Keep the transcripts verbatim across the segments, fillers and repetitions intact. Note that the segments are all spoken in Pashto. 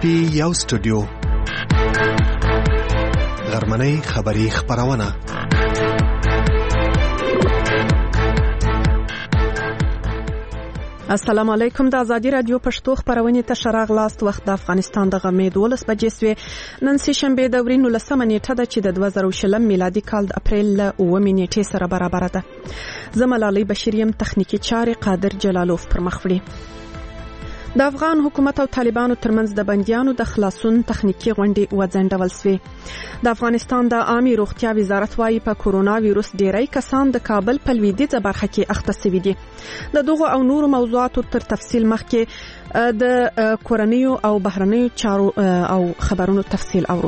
پی یو سټوډیو غرمنۍ خبری خبرونه السلام علیکم. د آزادی رادیو پښتو خبرونه ته شراغ لاست. وخت د افغانستان د غمې دولس بجې سوې. نن سه شنبه د ورینو لسمه نیټه ده چې د دوه زره شلم میلادي کال د اپریل له اوومې نیټې سره برابر ده. زملالۍ بشریم تخنیکی چارې قادر جلالوف پر مخ وړي. د افغان حکومت او طالبانو ترمنځ د بنديانو د خلاصون تخنیکی غونډې وځنډول شوې. د افغانستان د عامه روغتیا وزارت وايي په کورونا وایروس ډیری کسان د کابل په لویدیځه برخه کې اخته شوي دي. د دغه او نورو موضوعاتو تر تفصیل مخکې د کورنیو او بهرنیو چارو او خبرونو تفصیل اورو.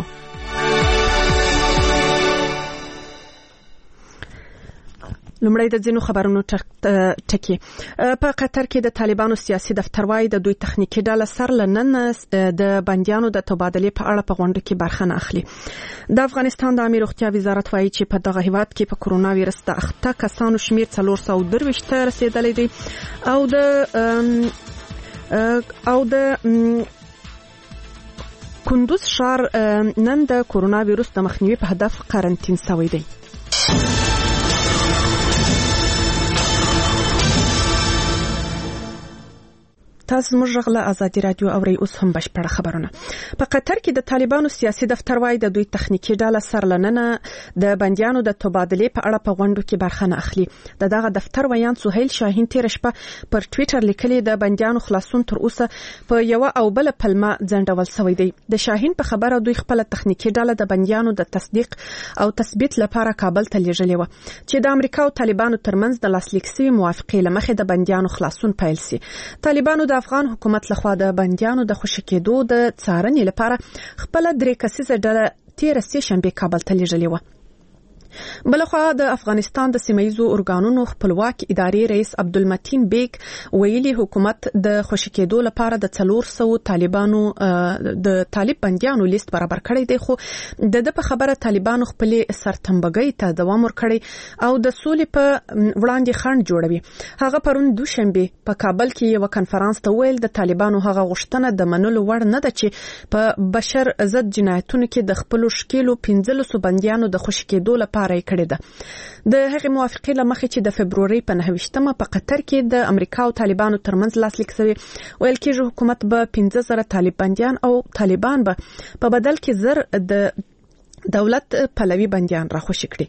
لمړی د ځینو خبرونو ټکی. په قطر کې د طالبانو سیاسي دفتر وايي د دوی تخنیکی ډله سر لنن د بنديانو د تبادلې په اړه په غونډه کې برخه نه اخلي. د افغانستان د عامه روغتیا وزارت وايي چې په دغه هیواد کې په کورونا وایرس د اخته کسانو شمیر څلور سوه او درویشت ته رسیدلی دی او د او د کندوز ښار نن د کورونا وایرس د مخنیوي په هدف قرنطین شوی دی. تاسو موږ غلا آزادی رادیو اوري. اوس هم بشپړه خبرونه. په قطر کې د طالبانو سیاسي دفتر وايي د دوی تخنیکی ډله سرلننه د بنديانو د تبادلې په اړه په غونډو کې برخه نه اخلي. د دغه دفتر ویان سهیل شاهین تیر شپه پر ټوئیټر لیکلي د بنديانو خلاصون تر اوسه په یو او بل پلمه ځنډول شوی دی. د شاهین په خبره دوی خپل تخنیکی ډله د بنديانو د تصدیق او تثبیت لپاره کابل ته لیږلې و چې د امریکا او طالبانو ترمنځ د لاسلیک شوی موافقې لمخې د بنديانو خلاصون پیل شي. طالبانو د افغان حکومت لخوا د بنديانو د خوشی کېدو د څارنې لپاره خپل درې کسیزه ډله تیر سه شنبه کابل ته لیږلې و. بلخوا د افغانستان د سیمایزو ارګانونو خپلواک ادارې رئیس عبدالمتین بیگ ویلي حکومت د خوشی کېدو لپاره د څلور سوه طالبانو د طالب بنديانو لیست برابر کړی دی، خو د د په خبره طالبانو خپل سرتنبګۍ ته دوام ورکړي او د سولې په وړاندې خنډ جوړوي. هغه پرون دوشنبه په کابل کې یو کانفرنس ته ویل د طالبانو هغه غوښتنه د منلو وړ نه ده چې په بشر ضد جنایتونو کې د خپل شکیلو پنځلس بنديانو د خوشی کېدو لپاره کړی ده. د هغې موافقې لمخې چې د فبروري په نهه ویشتمه په قطر کې د امریکا او طالبانو ترمنځ لاسلیک شوی، ویل کېږي حکومت به پنځه زره طالب بنديان او طالبان به په بدل کې زر د دولت پلوي بنديان راخوشي کړي.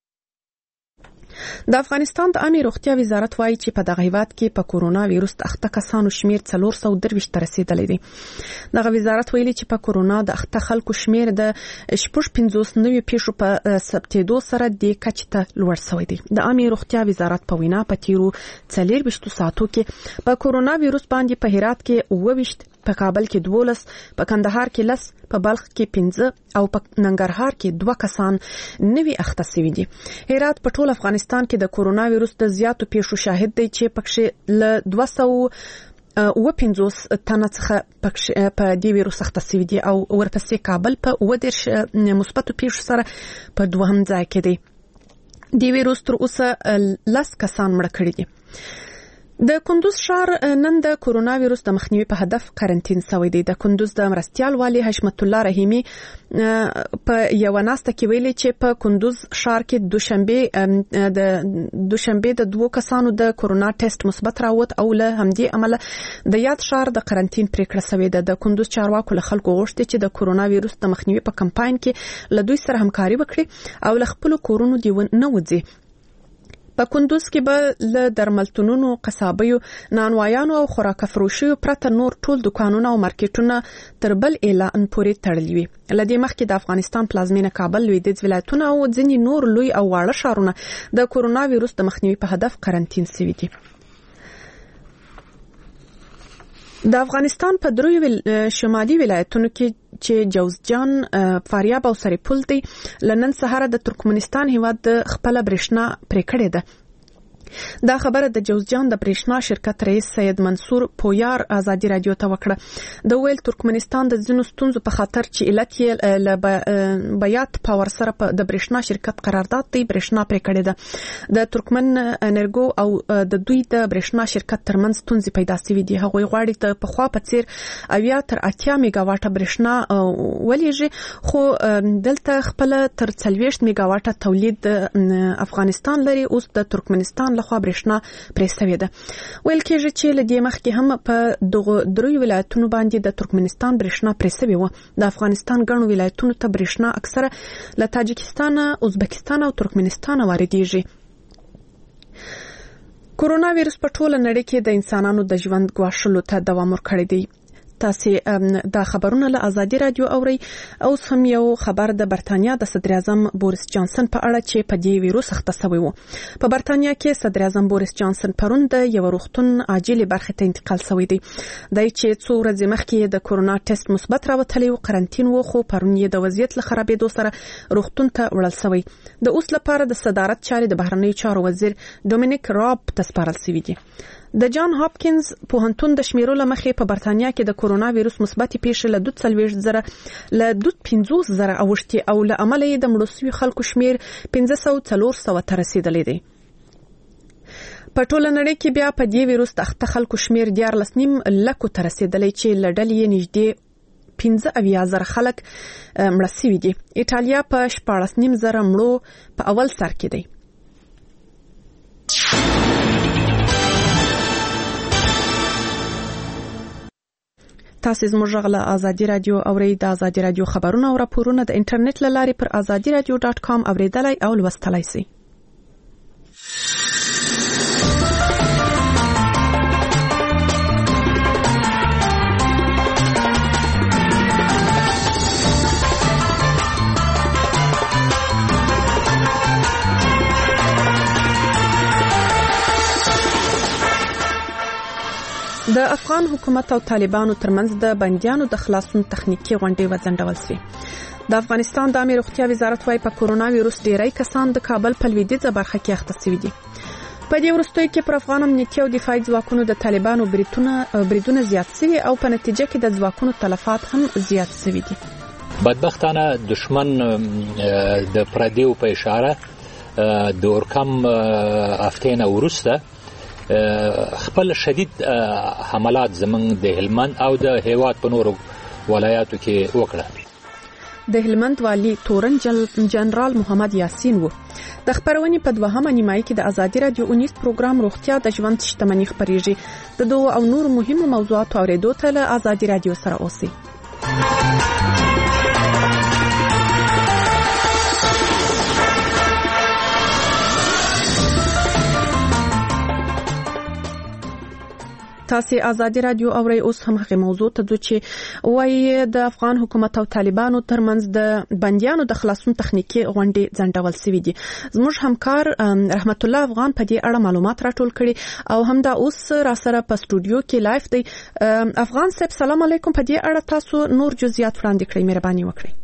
د افغانستان د عامه روغتیا وزارت وايي چې په دغه هیواد کې په کورونا وایروس اخته کسانو شمیر څلور سوه او درویشت ته رسیدلی دی. دغه وزارت ویلي چې په کورونا د اخته خلکو شمیر د شپږ پنځوس نوي پیښو په ثبتېدو سره د کچې ته لوړ شوی دی. د عامه روغتیا وزارت په وینا په تیرو څلورویشتو ساعتو کې په کورونا وایروس باندې په هرات کې اووه ویشت، په کابل کې دولس، په کندهار کې لس، په بلخ کې پنځه او په ننګرهار کې دوه کسان نوي اخته شوي دي. هرات په ټول افغانستان کې د کورونا وایروس د زیاتو پیښو شاهد دی چې پکې له دوه سوه اووه پنځوس تنه څخه په دې وایروس اخته شوي دي او ورپسې کابل په اووه دېرش مثبتو پیښو سره په دوهم ځای کې دی. دې وایروس تر اوسه لس کسان مړه کړي دي. د کندوز ښار نن د کورونا وایروس د مخنیوي په هدف قرنطین شوی دی. د کندوز د مرستیال والی حشمت الله رحیمی په یو ناسته کې ویلي چې په کندوز ښار کې دوشنبه د دوشنبه د دوه کسانو د کورونا ټیسټ مثبت راووت او له همدې عمله د یاد ښار د قرنطین پریکړه شوې ده. د کندوز چارواکو له خلکو غوښتي چې د کورونا وایروس د مخنیوي په کمپاین کې له دوی سره همکاري وکړي او له خپل کورونو دی نه وځي. په کندوز کې به له درملتونونو، قصابیو، نانوایانو او خوراک فروشیو پرته نور ټول دکانونه او مارکیټونه تر بل اعلان پورې تړلي وي. له دې مخکې د افغانستان پلازمینه کابل، لویدیځ ولایتونه او ځینې نور لوی او واړه ښارونه د کورونا وایروس د مخنیوي په هدف قرنطین شوي دي. د افغانستان په دریو شمالي ولایتونو کې چې جوزجان، فاریاب او سرپل دي، لنن سهار د ترکمنستان هیواد د خپل برېښنا پرې کړې ده. دا خبره د جوزجان د برېښنا شرکت رئیس سید منصور پویار ازادي رادیو ته وکړه. د ویل ترکمنستان د ځینو ستونزو په خاطر چې علت یې ل بیات پاور سره د برېښنا شرکت قرارداد دی برېښنا پرې کړې ده. د ترکمن انرګو او د دوی د برېښنا شرکت ترمنځ ستونزې پیدا شوې دي. هغوی غواړي ته په خوا په څیر اویا تر اتیا میگا واټه برېښنا ولېږي، خو دلته خپل تر څلوېښت میگا واټه تولید افغانستان لري. اوس د ترکمنستان لخوا برېښنا پرې شوې ده. ویل کېږي چې له دې مخکې هم په دغو دریو ولایتونو باندې د ترکمنستان برېښنا پرې شوې وه. د افغانستان ګڼو ولایتونو ته برېښنا اکثره له تاجکستان، ازبکستان او ترکمنستان واردېږي. کورونا ویروس په ټوله نړۍ کې د انسانانو د ژوند ګواښلو ته دوام ورکړی دی. تاسو دا خبرونه له ازادي رادیو اوري. اوس هم یو خبر د برتانیا د صدر اعظم بوریس جانسن په اړه چې په دې ویروس اخته شوی و. په برتانیا کې صدر اعظم بوریس جانسن پرون د یو روغتون عاجل برخه ته انتقال شوی دی. دای چې څو ورځې مخکې د کورونا ټیسټ مثبت راوتلی و، قرنټین و، خو پرون یې د وضعیت له خرابېدو سره روغتون ته وړل شوی. د اوس لپاره د صدارت چارې د بهرنیو چارو وزیر ډومینیک راب ته سپارل شوی دي. د جان هاپکینز پوهنتون د شمیرو لمخې په برتانیا کې د کورونا ویروس مثبت پیښې له دوه څلوېښت زره له دوه پنځوس زره اوښتي او له عمله د مړو شویو خلکو شمیر پنځه سوه څلور سوه ته رسیدلی دی. په ټوله نړۍ کې بیا په دې ویروس د اخته خلکو شمیر دیارلس نیم لکو ته رسیدلی چې له ډلې یې نږدې پنځه اویا زره خلک مړه شوي دي. ایټالیا په شپاړس نیم زره مړو په اول سر کې دی. تاسو زموږ غلا ازادي رادیو اورئ. د ازادي رادیو خبرونه او راپورونه د انټرنیټ له لارې پر ازادي رادیو ډاټ کام اوریدلای او لوستلای شئ. د افغان حکومت او طالبانو ترمنځ د بنديانو د خلاصون تخنیکی غونډې وځنډول شوې. د افغانستان د عامه روغتیا وزارت وايي په کورونا ویروس ډیری کسان د کابل په لویدیځه برخه کې اخته شوي دي. په دې وروستیو کې پر افغان امنیتي او دفاعي ځواکونو د طالبانو بریدونه بریدونه زیات شوي او په نتیجه کې د ځواکونو تلفات هم زیات شوي دي. بدبختانه دشمن د پردیو په اشاره د اورکم افتینه ورسته خپل شدید حملات زمنګ د هلمند او د هیواد په نورو ولایاتو کې وکړه. د هلمند والی تورن جنرال محمد یاسین و. د خبرونې په دوهمه نیمایي کې د ازادي رادیو اونیس پروګرام روغتیا د ژوند شتمنۍ خبرېږي. د دوه او نور مهمو موضوعاتو اوریدو ته له ازادي رادیو سره اوسئ. تاسو ازادي رادیو اورئ. اوس هم هغه موضوع ته ځو چې وايي د افغان حکومت او طالبانو ترمنځ د بنديانو د خلاصون تخنیکی غونډې ځنډول شوې دي. زموږ همکار رحمت الله افغان په دې اړه معلومات راټول کړي او هم دا اوس را سره په استودیو کې لایف دی. افغان صاحب سلام علیکم. په دې اړه تاسو نور جزئیات وړاندې کړئ، مهرباني وکړئ.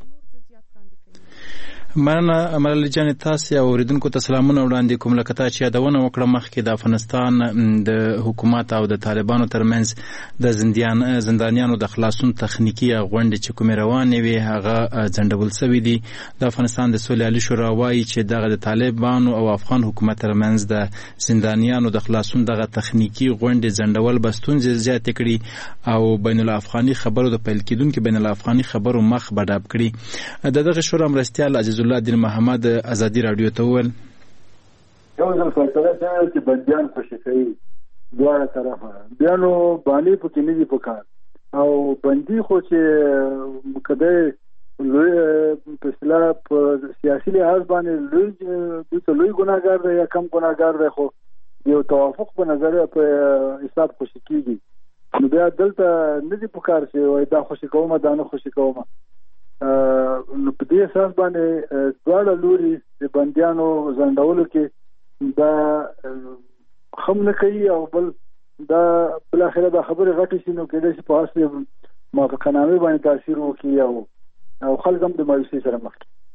مننه امرالله جان. تاسو او اوریدونکو ته سلامونه وړاندې کوم. لکه تا چې یادونه وکړه مخکې د افغانستان د حکومت او د طالبانو ترمنځ د زندان زندانیانو د خلاصون تخنیکی غونډې چې کومې روانې وي هغه ځنډول شوې دي. د افغانستان د سولې عالی شورا وايي چې دغه د طالبانو او افغان حکومت ترمنځ د زندانیانو د خلاصون دغه تخنیکی غونډې ځنډول به ستونزې زیاتې کړي او بین الافغاني خبرو د پیل کېدونکو بین الافغاني خبرو مخ بډاب کړي. د دغه شورا مرستیال عزیز الله دین محمد ازادي رادیو ته وویل یو ځل فیصله شوې چې بندیان خوشي کوي دواړه طرفه، بیا نو باندې پکې نه دي پکار او بندي خو چې کده لوی په اصطلاح په سیاسي لحاظ باندې لوی د لوی ګناګار دی یا کم ګناګار دی، خو یو توافق په نظر په حساب خوشي کیږي. نو بیا دلته نه دي پکار چې دا خوشي کومه دا نه خوشي کومه. نو په دې اساس باندې دواړه لوري د بندیانو ځنډولو کې دا خم نه کوي او بل دا بل اخره دا خبره غټي شي نو کېدای شي په اصل موافقتنامه باندې تاثیر وکړي او او خلک هم د مایوسۍ سره مخ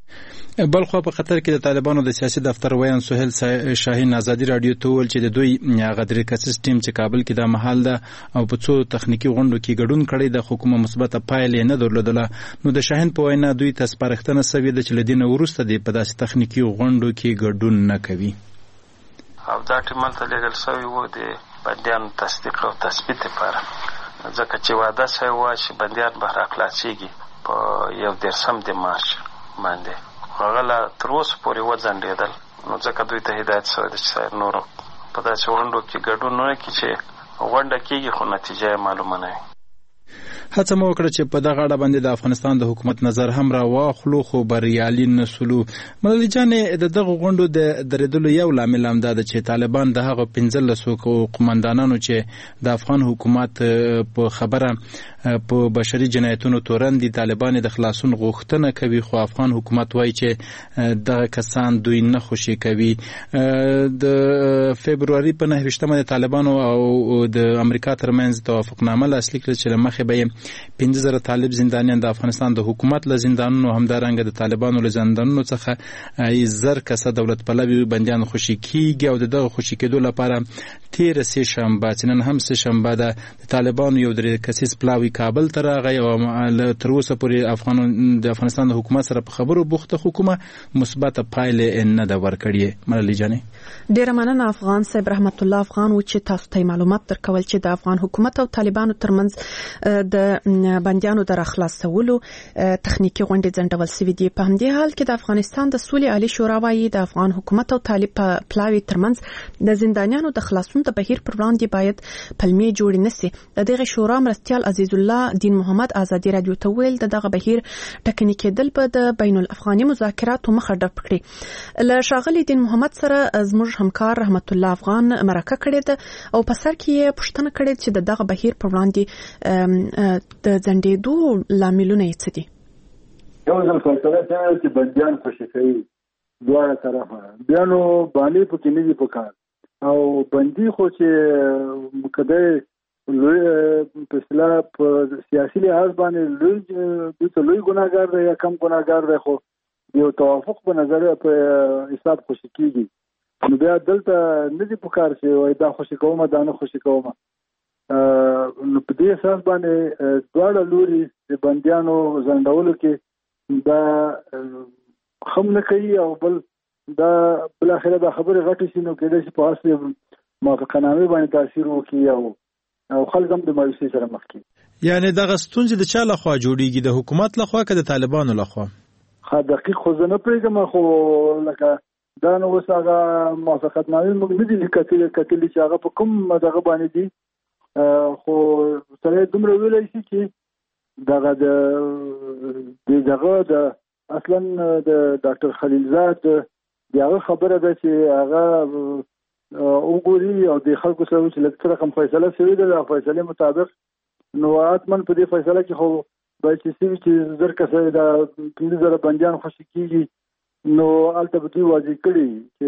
بلخو په خطر کې د طالبانو د سیاسي دفتر ویان سهیل شاهین ازادي رادیو ته ویل چې د دوی غدری کسس ټیم چې کابل کې د محل ده او په څو تخنیکی غونډو کې ګډون کړی د حکومت مثبت پایلې نه درلودله. نو د شاهین په وینا دوی ته سپارښتنه سوي ده چې لدین ورسته دی په داسې تخنیکی غونډو کې ګډون نه کوي. او دا ټیم ته لګل سوي وو د بندیان تصدیق او تثبیت لپاره ځکه چې واده شوی و چې بندیان به راخلاصيږي په یو درسم د مارچ باندې هغه لا تر اوسه پورې وځنډېدل. نو ځکه دوی ته هدایت شوی دی چې نور په داسې غونډو کې ګډون نه کړي چې غونډه کېږي خو نتیجه یې معلومه نه وي. هڅه مو وکړه چې په دغه اړه باندې د افغانستان د حکومت نظر هم را واخلو خو بریالي نسلو. ملالۍ جانې د دغه غونډو د درېدلو یو لامل هم دا ده چې طالبان د هغه پنځلسو قومندانانو چې د افغان حکومت په خبره په بشري جنایتونو تورن دي طالبان د خلاصون غوښتنه کوي خو افغان حکومت وایي چې دغه کسان دوی نه خوشي کوي. د فبرवरी په نهه ویشتمه د طالبانو او د امریکا ترمنځ توافقنامه لاسلیک کړه چې مخې به پنځه زره طالب زندانیان د افغانستان د حکومت له زندانونو همدارنګه د طالبانو له زندانونو څخه زر کسه دولت پلوي بندیان خوشي کیږي او دغه خوشي کېدو لپاره تیر سه شنبه نن هم سه شنبه د طالبانو یو درې کسیز پلاوی کابل ته راغی او تر اوسه پورې افغان د افغانستان د حکومت سره په خبرو بوخته حکومت مثبت پایلې نه دا ورکړي. ملالۍ جانې ډیره مننه افغان صاحب رحمت الله افغان و چې تاسو ته معلومات درکول چې د افغان حکومت او طالبانو ترمنځ د بندیانو د راخلاصولو تخنیکی غونډې ځنډول شوې دي. په همدې حال کې د افغانستان د سولې عالی شورا وايي د افغان حکومت او طالب پلاوی ترمنځ د زندانیانو د خلاصون د بهیر پر وړاندې باید پلمې جوړ نشي. د دغه شورا مرستيال عزیز الله دین محمد ازادي رادیو ته ویل دغه بهیر ټکنی کېدل په د بین الافغاني مذاکراتو مخه ډپ کړي. له شاغلي دین محمد سره زموږ همکار رحمت الله افغان مرکه کړې ده او په سر کې پوښتنه کړې چې دغه بهیر پر وړاندې د ځنډېدو لاملونه یې څه دي؟ یو ځل فیصله شوې چې بندیان خوشي کوي دواړه طرفه بیا نو باندې پکې نه دي پکار او بندي خو چې مقدر لوی په اصطلاح په سیاسي لحاظ باندې لوی د لوی ګناګار دی یا کم ګناګار دی خو یو توافق په نظر په حساب خوشي کیږي. نو بیا دلته نه دي پکار چې وای دا خوشي کوم دا نه خوشي کوم. نو په دې اساس باندې دواړه لوري د بندیانو ځنډولو کې دا هم نه کوي او بل دا بل اخره دا خبره غټه شي نو کېدای شي په اصل موافقتنامه باندې تاثیر وکړي او او خلک هم د مایوسۍ سره مخ کیږي. یعنی دغه ستونزې د چا لخوا جوړیږي د حکومت لخوا که د طالبانو لخوا؟ ها دقیق خو زه نه پوهېږم خو لکه دا نو اوس هغه موافقتنامې موږ نه دي کتلې کتلې چې هغه په کوم دغه باندې دي خو سره دومره ویلی شي چې دغه د دغه د اصلا د ډاکټر خلیلزاد دغه خبره ده چې هغه وګوري او د خلکو سره چې لکه رقم فیصله شوې ده د فیصلې مطابق نو اتمن په دې فیصله کې خو باید چې چې زر کسه د پنځه زره بندیان خوشي کیږي نو البته به دوی واضح کړي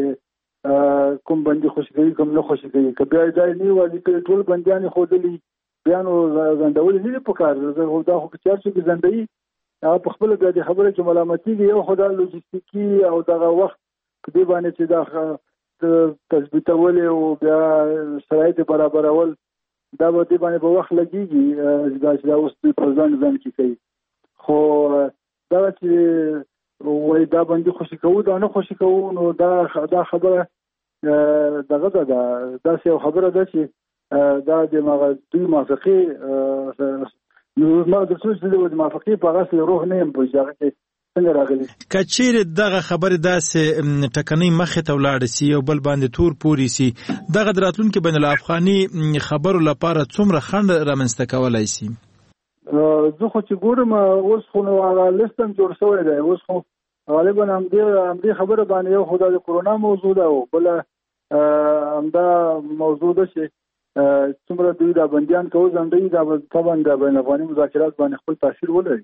چې کوم بندي خوشي کوي کوم نه خوشي کوي که بیا دا نه واضح کړي ټول بندیان خودلی بیا نو زندول نه پکار دا خو چې څو کې زندګي هغه په خپل د خبره چې ملامتي یو خدای لوجستیکي او دغه وخت کدی باندې چې دا تثبیتول او بیا شرایط برابرول دا به دې باندې په وخت لګيږي دا چې اوس په ځان ځان کې کوي خو دا چې وای دا باندې خوشي کوو دا نه خوشي کوو نو دا دا خبره دغه دا دا څه خبره ده چې دا د مغه دوی موافقه نو ما د څه چې د موافقه په غاښ روح نه هم په ځای کې کچیر دغه خبره داسې ټکنۍ مخه ته ولاړ سي او بل باندې تور پوری سي دغه دراتلونکو بین الافغاني خبرو لپاره څومره خند رامنځته کولای سي؟ زه خو چې ګورم اوس خو نو هغه لستم جوړ شوی دی اوس خو غالبا هم دې هم دې خبره باندې یو خدای د کرونا موضوع ده او بل هم دا موضوع ده چې څومره دوی د بندیان کوو ځنډي دا طبعا د بین الافغاني مذاکرات باندې خپل تاثیر ولري.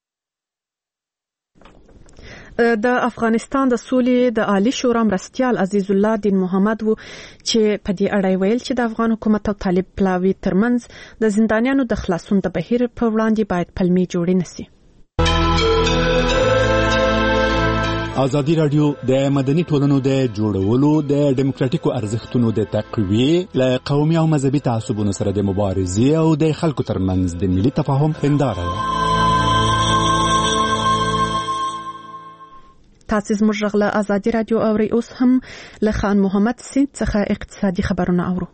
د افغانستان د سولې د عالی شورا مرستيال عزیز الله دین محمد وو چې په دې اړه ویل چې د افغان حکومت او طالب پلاوی ترمنځ د زندانیانو د خلاصون د بهیر په وړاندې باید پلمې جوړې نشي. ازادي رادیو د مدني ټولنو د جوړولو د ډیموکراتیکو ارزښتونو د تقویه ل قومي او مذهبي تعصبونو سره د مبارزې او د خلکو ترمنځ د ملي تفاهم هنداره ده. تاسو زموږ غږ له ازادي رادیو اورئ. اوس هم له خان محمد سیند څخه اقتصادي خبرونه اورو.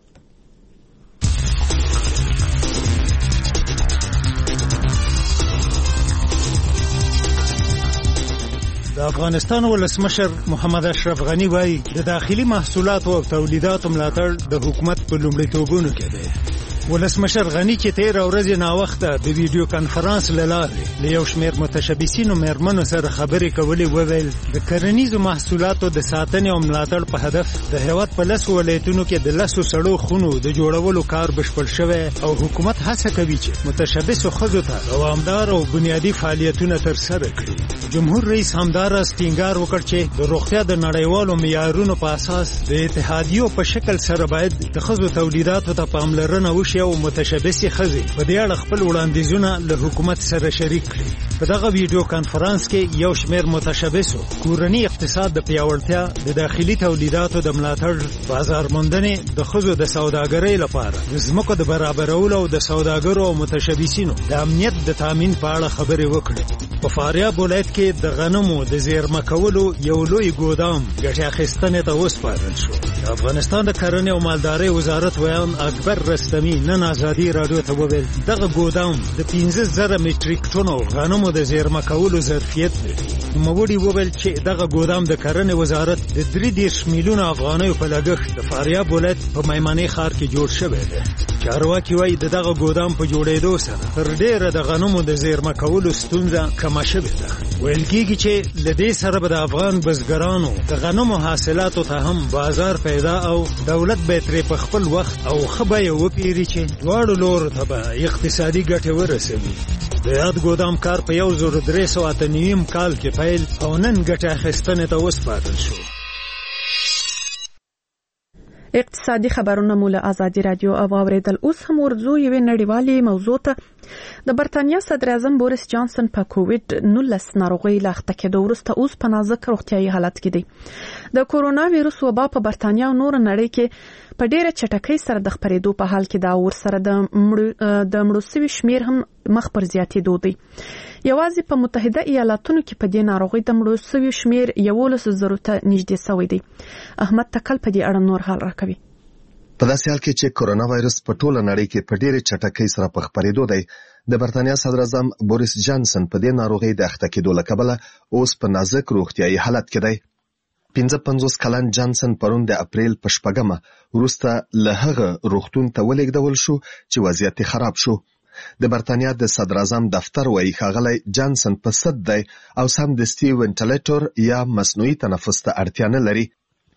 د افغانستان ولسمشر محمد اشرف غنی وایي د داخلي محصولاتو او تولیداتو ملاتړ د حکومت په لومړیتوبونو کې دی. ولسمشر غنی چې تیر ورځ نه وخت د ویډیو کانفرنس لاره له یو شمېر متشبثینو مېرمنو سره خبرې کولې وویل د کرنیزو محصولاتو د ساتنې او ملاتړ په هدف د هیواد په لسو ولایتونو کې د لسو سړو خونو د جوړولو کار بشپړ شوی او حکومت هڅه کوي چې متشبثو ښځو ته دوامدار او بنیادی فعالیتونه ترسره کړي. جمهور رئیس همدارس ټینګار وکړ چې د روغتیا د نړیوالو معیارونو په اساس د اتحادیو په شکل سره باید د ښځو تولیداتو ته پاملرنه وشي او متشبثي ښځې په دې اړه خپل وړاندیزونه له حکومت سره شریک کړي. په دغه ویډیو کانفرنس کې یو شمېر متشبثو کورني اقتصاد د پیاوړتیا، د داخلي تولیداتو د ملاتړ، بازار موندنې، د ښځو د سوداګرۍ لپاره د ځمکو د برابرولو او د سوداګرو او متشبثینو د امنیت د تامین په اړه خبرې وکړي. په فاریاب ولایت کې د غنمو د زیرمه کولو یو لوی ګودام ګټه اخیستنې ته وسپارل شو. د افغانستان د کرنې او مالدارۍ وزارت ویان اکبر رستمی نن ازادي رادیو ته وویل دغه ګودام د پنځه زره میټریک ټنو غنمو د زیرمه کولو ظرفیت لري. نوموړي وویل چې دغه ګودام د کرنې وزارت د درې دېرش میلیونه افغانیو په لګښت د فاریاب ولایت په میمنې ښار کې جوړ شوی دی. چارواکي وایي د دغه ګودام په جوړېدو سره تر ډېره د غنمو د زیرمه کولو ستونزه کمه شوې ده. ویل کېږي چې له دې سره به د افغان بزګرانو د غنمو حاصلاتو ته هم بازار پیدا او دولت به ترې په خپل وخت او ښه بیه وپېري چې دواړو لورو ته به اقتصادي ګټې ورسوي. د یاد ګودام کار په یو زر درې سوه اته نوي کال کې پیل او نن ګټه اخیستنې ته وسپارل شو. اقتصادي خبرونه مو له ازادي رادیو اوریدل. اوس هم ورځو یوې نړیوالې موضوع ته. د برتانیا صدر اعظم بوریس جانسن په کووډ نولس ناروغۍ له اخته کېدو وروسته اوس په نازک روغتیايي حالت کې دی. د کورونا وایرس وبا په برتانیا او نور نړۍ کې په ډېره چټکۍ سره د خپرېدو په حال کې دا ورسره د د مړو سوي شمیر هم مخ پر زیاتېدو دی. یوازې په متحده ایالاتونو کې په دې ناروغۍ د مړو سوي شمیر یولس زرو ته نږدې شوی دی. احمد تکل په دې اړه نور حال راکوي. په داسې حال کې چې کورونا وایرس په ټوله نړۍ کې په ډېرې چټکۍ سره په خپرېدو دی، د برتانیا صدر اعظم بوریس جانسن په دې ناروغۍ د اخته کېدو له کبله اوس په نازک روغتیايي حالت کې دی. پنځه پنځوس کلن جانسن پرون د اپریل په شپږمه وروسته له هغه روغتون ته ولېږدول شو چې وضعیت یې خراب شو. د برتانیا د صدر اعظم دفتر وایي ښاغلی جانسن په صد دی او سمدستي وینټیلیټر یا مصنوعي تنفس ته اړتیا نه لري.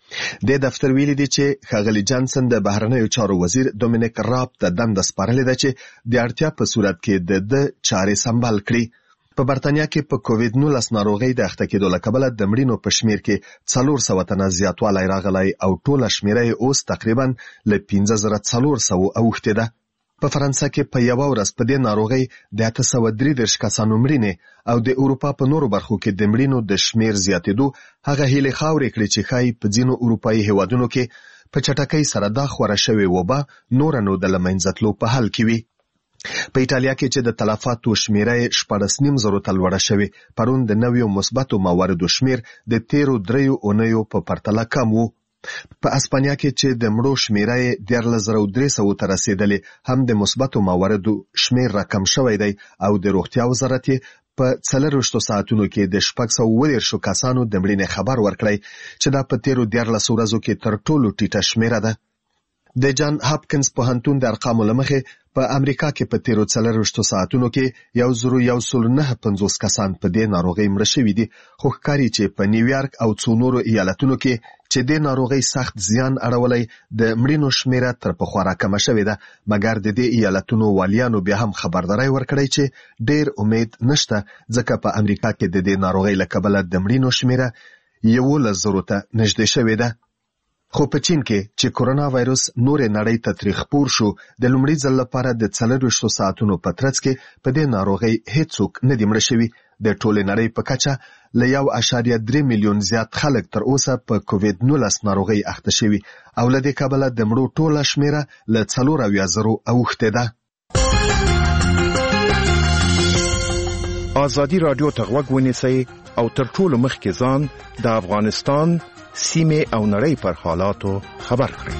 د دفتر ویلي دی چې ښاغلی جانسن د بهرنیو چارو وزیر دومینیک راب ته دنده سپارلې ده چې د اړتیا په صورت کې د ده چارې سمبال کړي. په برتانیا کې په کووډ نولس ناروغۍ د اخته کېدو له کبله د مړینو په شمیر کې څلور سوه تنه زیاتوالی راغلی او ټوله شمیره یې اوس تقریبا له پنځه زره څلور سوو اوښتې ده. په فرانسه کې په یوه ورځ په دې ناروغۍ د اته سوه درې دېرش کسانو مړینې او د اروپا په نورو برخو کې د مړینو د شمیر زیاتېدو هغه هیلې خاورې کړې چې ښایي په ځینو اروپایي هیوادونو کې په چټکۍ سره دا خوره شوې وبا نوره نو د له منځه تلو په حال کې وي. په ایټالیا کې چې د تلفاتو شمیره یې شپاړس نیم زرو ته لوړه شوې، پرون د نویو مثبتو مواردو شمیر د تیرو دریو اونیو په پرتله کم و. په اسپانیا کې چې د مړو شمیره یې دیارلس زره درې سوو ته رسېدلې، هم د مثبتو مواردو شمیر راکم شوی دی او د روغتیا وزارت یې په څلرویشتو ساعتونو کې د شپږ سوه اووه دېرشو کسانو د مړینې خبر ورکړی چې دا په تیرو دیارلسو ورځو کې تر ټولو ټیټه شمیره ده. د جان هاپکنز پوهنتون د ارقامو له مخې په امریکا کې په تیرو څلرویشتو ساعتونو کې یو زرو یو سل نه پنځوس کسان په دې ناروغۍ مړه شوي دي، خو ښکاري چې په نیویارک او څو نورو ایالتونو کې چې د ناروغۍ سخت زیان اړولی د مړینو شمیره تر پخوا راکمه شوې ده، مګر د دې ایالتونو والیانو بیا هم خبرداری ورکړی چې ډېر امید نشته، ځکه په امریکا کې د دې ناروغۍ له کبله د مړینو شمیره یولس زرو ته نږدې شوې ده. خو په چین کې چې کورونا وایرس نورې نړۍ ته ترې خپور شو، د لومړي ځل لپاره د څلرویشتو ساعتونو په ترڅ کې په دې ناروغۍ هیڅوک نه دي مړه شوي، د ټولې نړۍ په کچه له یو اعشاریه درې میلیون زیات خلک تر اوسه په کووید نولس ناروغۍ اخته شوي او له دې کبله د مړو ټوله شمیره له څلور اویا زرو اوښتې ده. آزادي رادیو ته غوږ ونیسئ او تر ټولو مخکې ځان د افغانستان سیمې او نړۍ پر حالاتو خبر کړئ.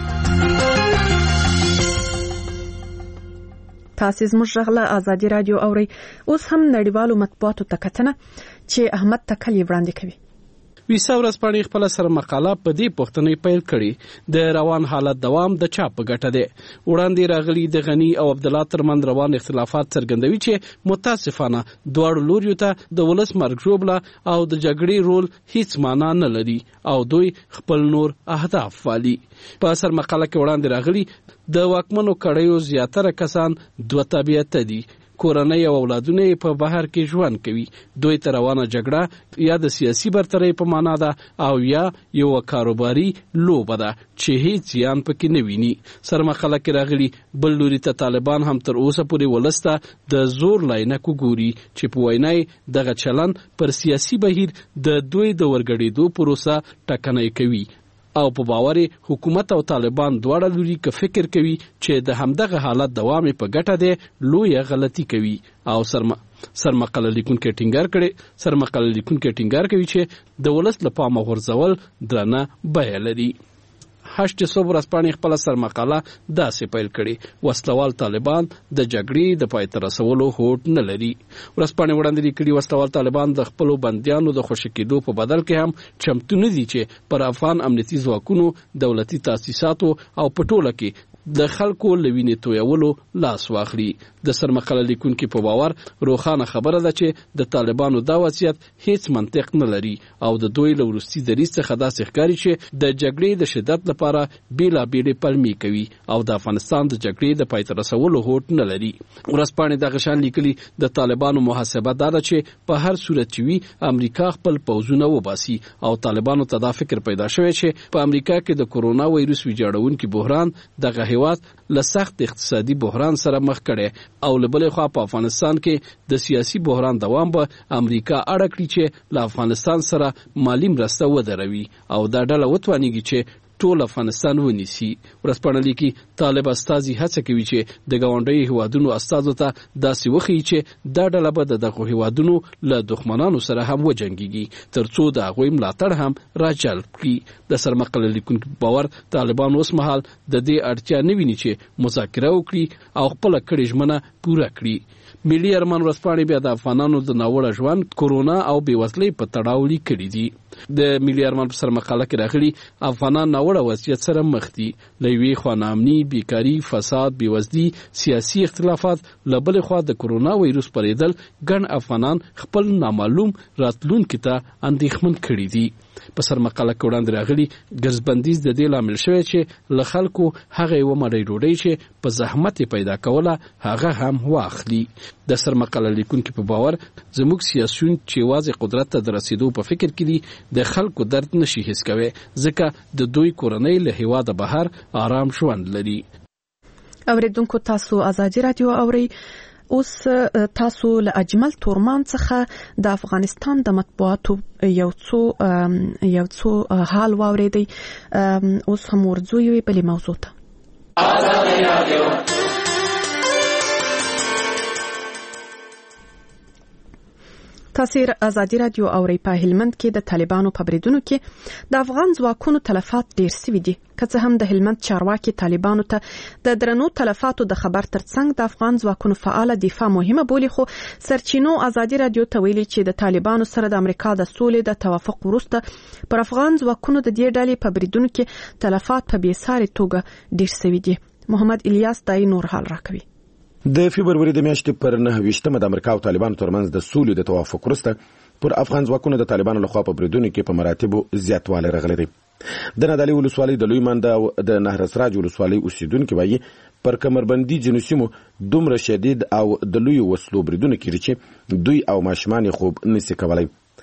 تاسو زموږ غږ له آزادي رادیو اورئ. اوس هم نړیوالو مطبوعاتو ته کتنه چې احمد تکلی وړاندې کوي. ویسا ورځپاڼې خپل سره مقاله په دې پوښتنې پیل کړي د روان حالت دوام د چا په ګټه دی. وړاندې راغلي د غنی او عبد الله ترمن روان اختلافات څرګندوي چې متاسفانه دواړو لوریو ته د ولس مرګ ژوبله او د جګړې رول هیڅ معنا نه لري او دوی خپل نور اهداف والي. په اثر مقاله کې وړاندې راغلي د واکمنو کړیو زیاتره کسان دوه طبیعت دي. کورنۍ او اولادونه په بهر کې ژوند کوي. دوی ته روانه جګړه یا د سیاسي برترۍ په معنا ده او یا یو کاروباري لوبه ده چې هیڅ زیان پکې نه ویني. سرمقاله کې راغلي بل لوري ته طالبان هم تر اوسه پورې ولسته د زور لاینکو ګوري چې په وینای دغه چلن پر سیاسي بهیر د دوی د ورګړېدو پروسه ټکنۍ کوي او په باور حکومت او طالبان دواړه لوري که فکر کوي چې د همدغه حالت دوام په ګټه دی لویه غلطي کوي. او سرما سرمقاله لیکونکي ټینګار کړي سرمقاله لیکونکي ټینګار کوي چې د ولس لپاره غورځول درنه بیه لري. هشت صبح ورځپاڼې خپل سرمقاله داسې پیل کړي وسلوال طالبان د جګړې د پای ته رسولو هوډ نه لري. ورځپاڼې وړاندې لیکلي وسلوال طالبان د خپلو بندیانو د خوشي کېدو په بدل کې هم چمتو نه دي چې پر افغان امنیتي ځواکونو دولتي تاسیساتو او په ټوله کې د خلکو لوینې تویولو لاس واخلي. د سرمقاله لیکونکي په باور روخانه خبره ده چې د طالبانو دا وضعیت هیڅ منطق نه لري او د دوی له وروستي دریځ څخه داسې ښکاري چې د جګړې د شدت لپاره بیلابېلې پلمې کوي او د افغانستان د جګړې د پای ته رسولو هوډ نه لري. ورځپاڼې دغه شان لیکلي د طالبانو محاسبه دا ده چې په هر صورت چې وي امریکا خپل پوځونه وباسي او طالبانو ته دا فکر پیدا شوی چې په امریکا کې د کورونا وایروس ویجاړونکي بحران دغه هیواد له سخت اقتصادي بحران سره مخ کړي او له بلې خوا په افغانستان کې د سیاسي بحران دوام به امریکا اړه کړي چې له افغانستان سره مالی مرسته ودروي او دا ډله وتوانیږي چې ټول افغانستان ونیسي. ورځپاڼه لیکي طالب استازي هڅه کوي چې د ګاونډیو هیوادونو استازو ته داسې وښیي چې دا ډله به د دغو هیوادونو له دښمنانو سره هم وجنګیږي ترڅو د هغوی ملاتړ هم راجلب کړي. د سرمقاله لیکونکي باور طالبان اوس مهال د دې اړتیا نه ویني چې مذاکره وکړي او خپله کړې ژمنه پوره کړي. ملي ارمان ورځپاڼې بیا د افغانانو د ناوړه ژوند کورونا او بېوزلۍ په تړاو لیکلي دي. د ملي ارمان په سرمقاله کې راغلي افغانان ناوړه وضعیت سره مخ دي. له یوې خوا ناامني، بیکاري، فساد، بېوزلي، سیاسي اختلافات، له بلې خوا د کورونا وایروس پرېدل ګڼ افغانان خپل نامعلوم راتلونکي ته اندېښمن کړي دي. په سرمقاله کې وړاندې راغلي ګرځبندیز د دې لامل شوی چې له خلکو هغه یوه مړۍ ډوډۍ چې په زحمت پیدا کوله هغه هم واخلي. د سرمقاله لیکونکي په باور زموږ سیاسیون چې یوازې قدرت ته د رسیدو په فکر کې دي د خلکو درد نشي حس کوي ځکه د دوی کورنۍ له هیواده بهر آرام ژوند لري. اوریدونکو تاسو آزادي رادیو اورئ. اوس تاسو له اجمل تورمان څخه د افغانستان د مطبوعاتو یو څو یو څو حال واوریدئ. اوس هم ورځو یوې بلې موضوع ته. آزادي رادیو تاسو آزادي رادیو اورئ. په هلمند کې د طالبانو په بریدونو کې د افغان ځواکونو تلفات ډیر سوي دي. که څه هم د هلمند چارواکي طالبانو ته د درنو تلفاتو د خبر ترڅنګ د افغان ځواکونو فعاله دفاع مهمه بولي، خو سرچینو آزادي رادیو ته ویلي چې د طالبانو سره د امریکا د سولې د توافق وروسته پر افغان ځواکونو د دې ډلې په بریدونو کې تلفات په بېساري توګه ډیر سوي دي. محمد الیاس دای نور حال راکوي. د فبرवरी د میاشتې پر نهه ویشتمه د امریکا او طالبانو ترمنځ د سولې د توافق وروسته پر افغان ځواکونو د طالبانو لخوا په بریدونو کې په مراتبو زیاتوالی راغلی دی. د نادعلي ولسوالۍ د لوی منده او د نهر سراج ولسوالۍ اوسیدونکي وایي پر کمربندي ځینو سیمو دومره شدید او د لویو وسلو بریدونه کېږي چې دوی او ماشومان یې خوب نشي کولی.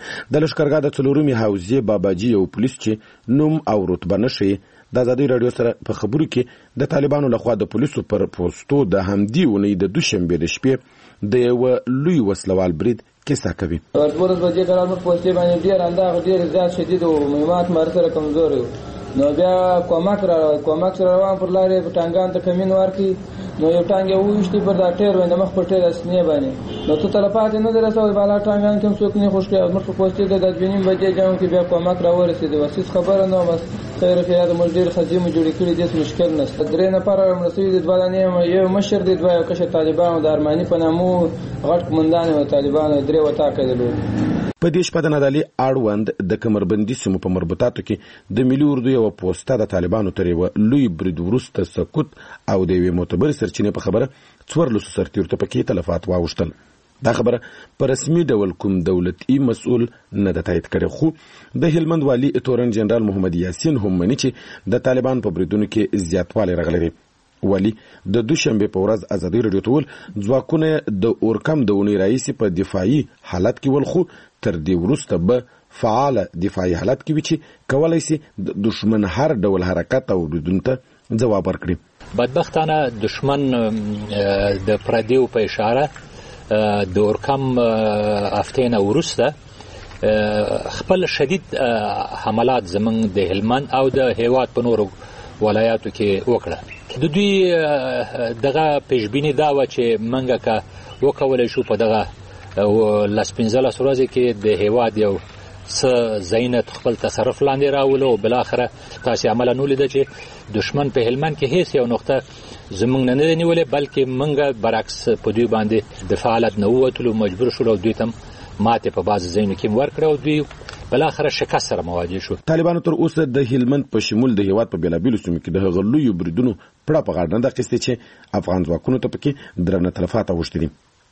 د لښکرګاه د څلورمې حوزې باباجي یو پولیس چې نوم او رتبه نشي د ازادي رادیو سره په خبرو کې د طالبانو لخوا د پولیسو پر پوسټو د همدې ونې د دوشنبې د شپې د یو لوی وسلوال برید کیسه کوي. ورته بجې کړه موږ پوسټې باندې ډیر اندازه ډیر زیات شدید او مهمات مرسته کمزور نو بیا کومک را کومک سره روان پر لارې په ټانګان ته کمین ورکی نو یو ټانګ وښتي پر دا ټیر باندې مخ په ټیر اسنه باندې نو ته تلپات نه درسول بالا ټانګان کوم څوک نه خوش کړي موږ په پوسټې د دځوینیم بجې جام کې بیا کومک را ورسېد وسیس خبره نو بس خیر خیال مجدیر خزیم جوړ کړي د مشکل نشته درې نه پر مرسي د بلانې یو مشر د دوه کشه طالبانو د ارمانی په نامو غټ کمندان او طالبانو درې وتا کړل. په دې شپه د نادالي اړوند د کمربندي سیمو په مربوطاتو کې د ملي اردو یو پوسټه د طالبانو تر یو لوی برید وروسته سقوط او د یوې معتبر سرچینې په خبره څوارلسو سرتیرو ته پکې تلفات واوښتل. دا خبره په رسمي ډول کوم دولتي مسؤل نه د تایید کړي خو د هلمند والي تورن جنرال محمد یاسین هم مني چې د طالبان په بریدونو کې زیاتوالی راغلی دی. ولی د دوشنبه په ورځ ازادي رادیو ټول ځواکونه د اورکم د ونی رئیس په دفاعي حالت کې ولخو تر دې وروسته به فعال دفاعي حالت کې وي چې کولای شي د دشمن هر ډول حرکت او بریدونو جواب ورکړي. بدبختانه دشمن د پردیو په اشاره د اورکم افتینه وروسته خپل شدید حملات زمنګ د هلمند او د هیواد په نورو ولایاتو کې وکړه. د دوی دغه پیشبینی دا و چې منګه کا وکولای شو په دغه لاس پنځلس ورځې کې د هیواد یو څه زینت خپل تصرف لاندې راولو او بل اخره تاسو عمل نه لیدل چې دشمن په هلمند کې هیڅ یو نقطه زمونږ نه نه نیولې بلکې منګه برعکس په دوی باندې د فعالیت نه ووتلو مجبور شو او دوی تم ماته په باز زینو کې ورکړه او دوی بل اخره شکست سره مواجه شو. طالبانو تر اوسه د هلمند په شمول د هیواد په بیلابیلو سیمو کې د غلوی بریدونو پړه په غاړه نه دقیسته چې افغان ځواکونو ته پکې درنه تلفات اوښتي دي.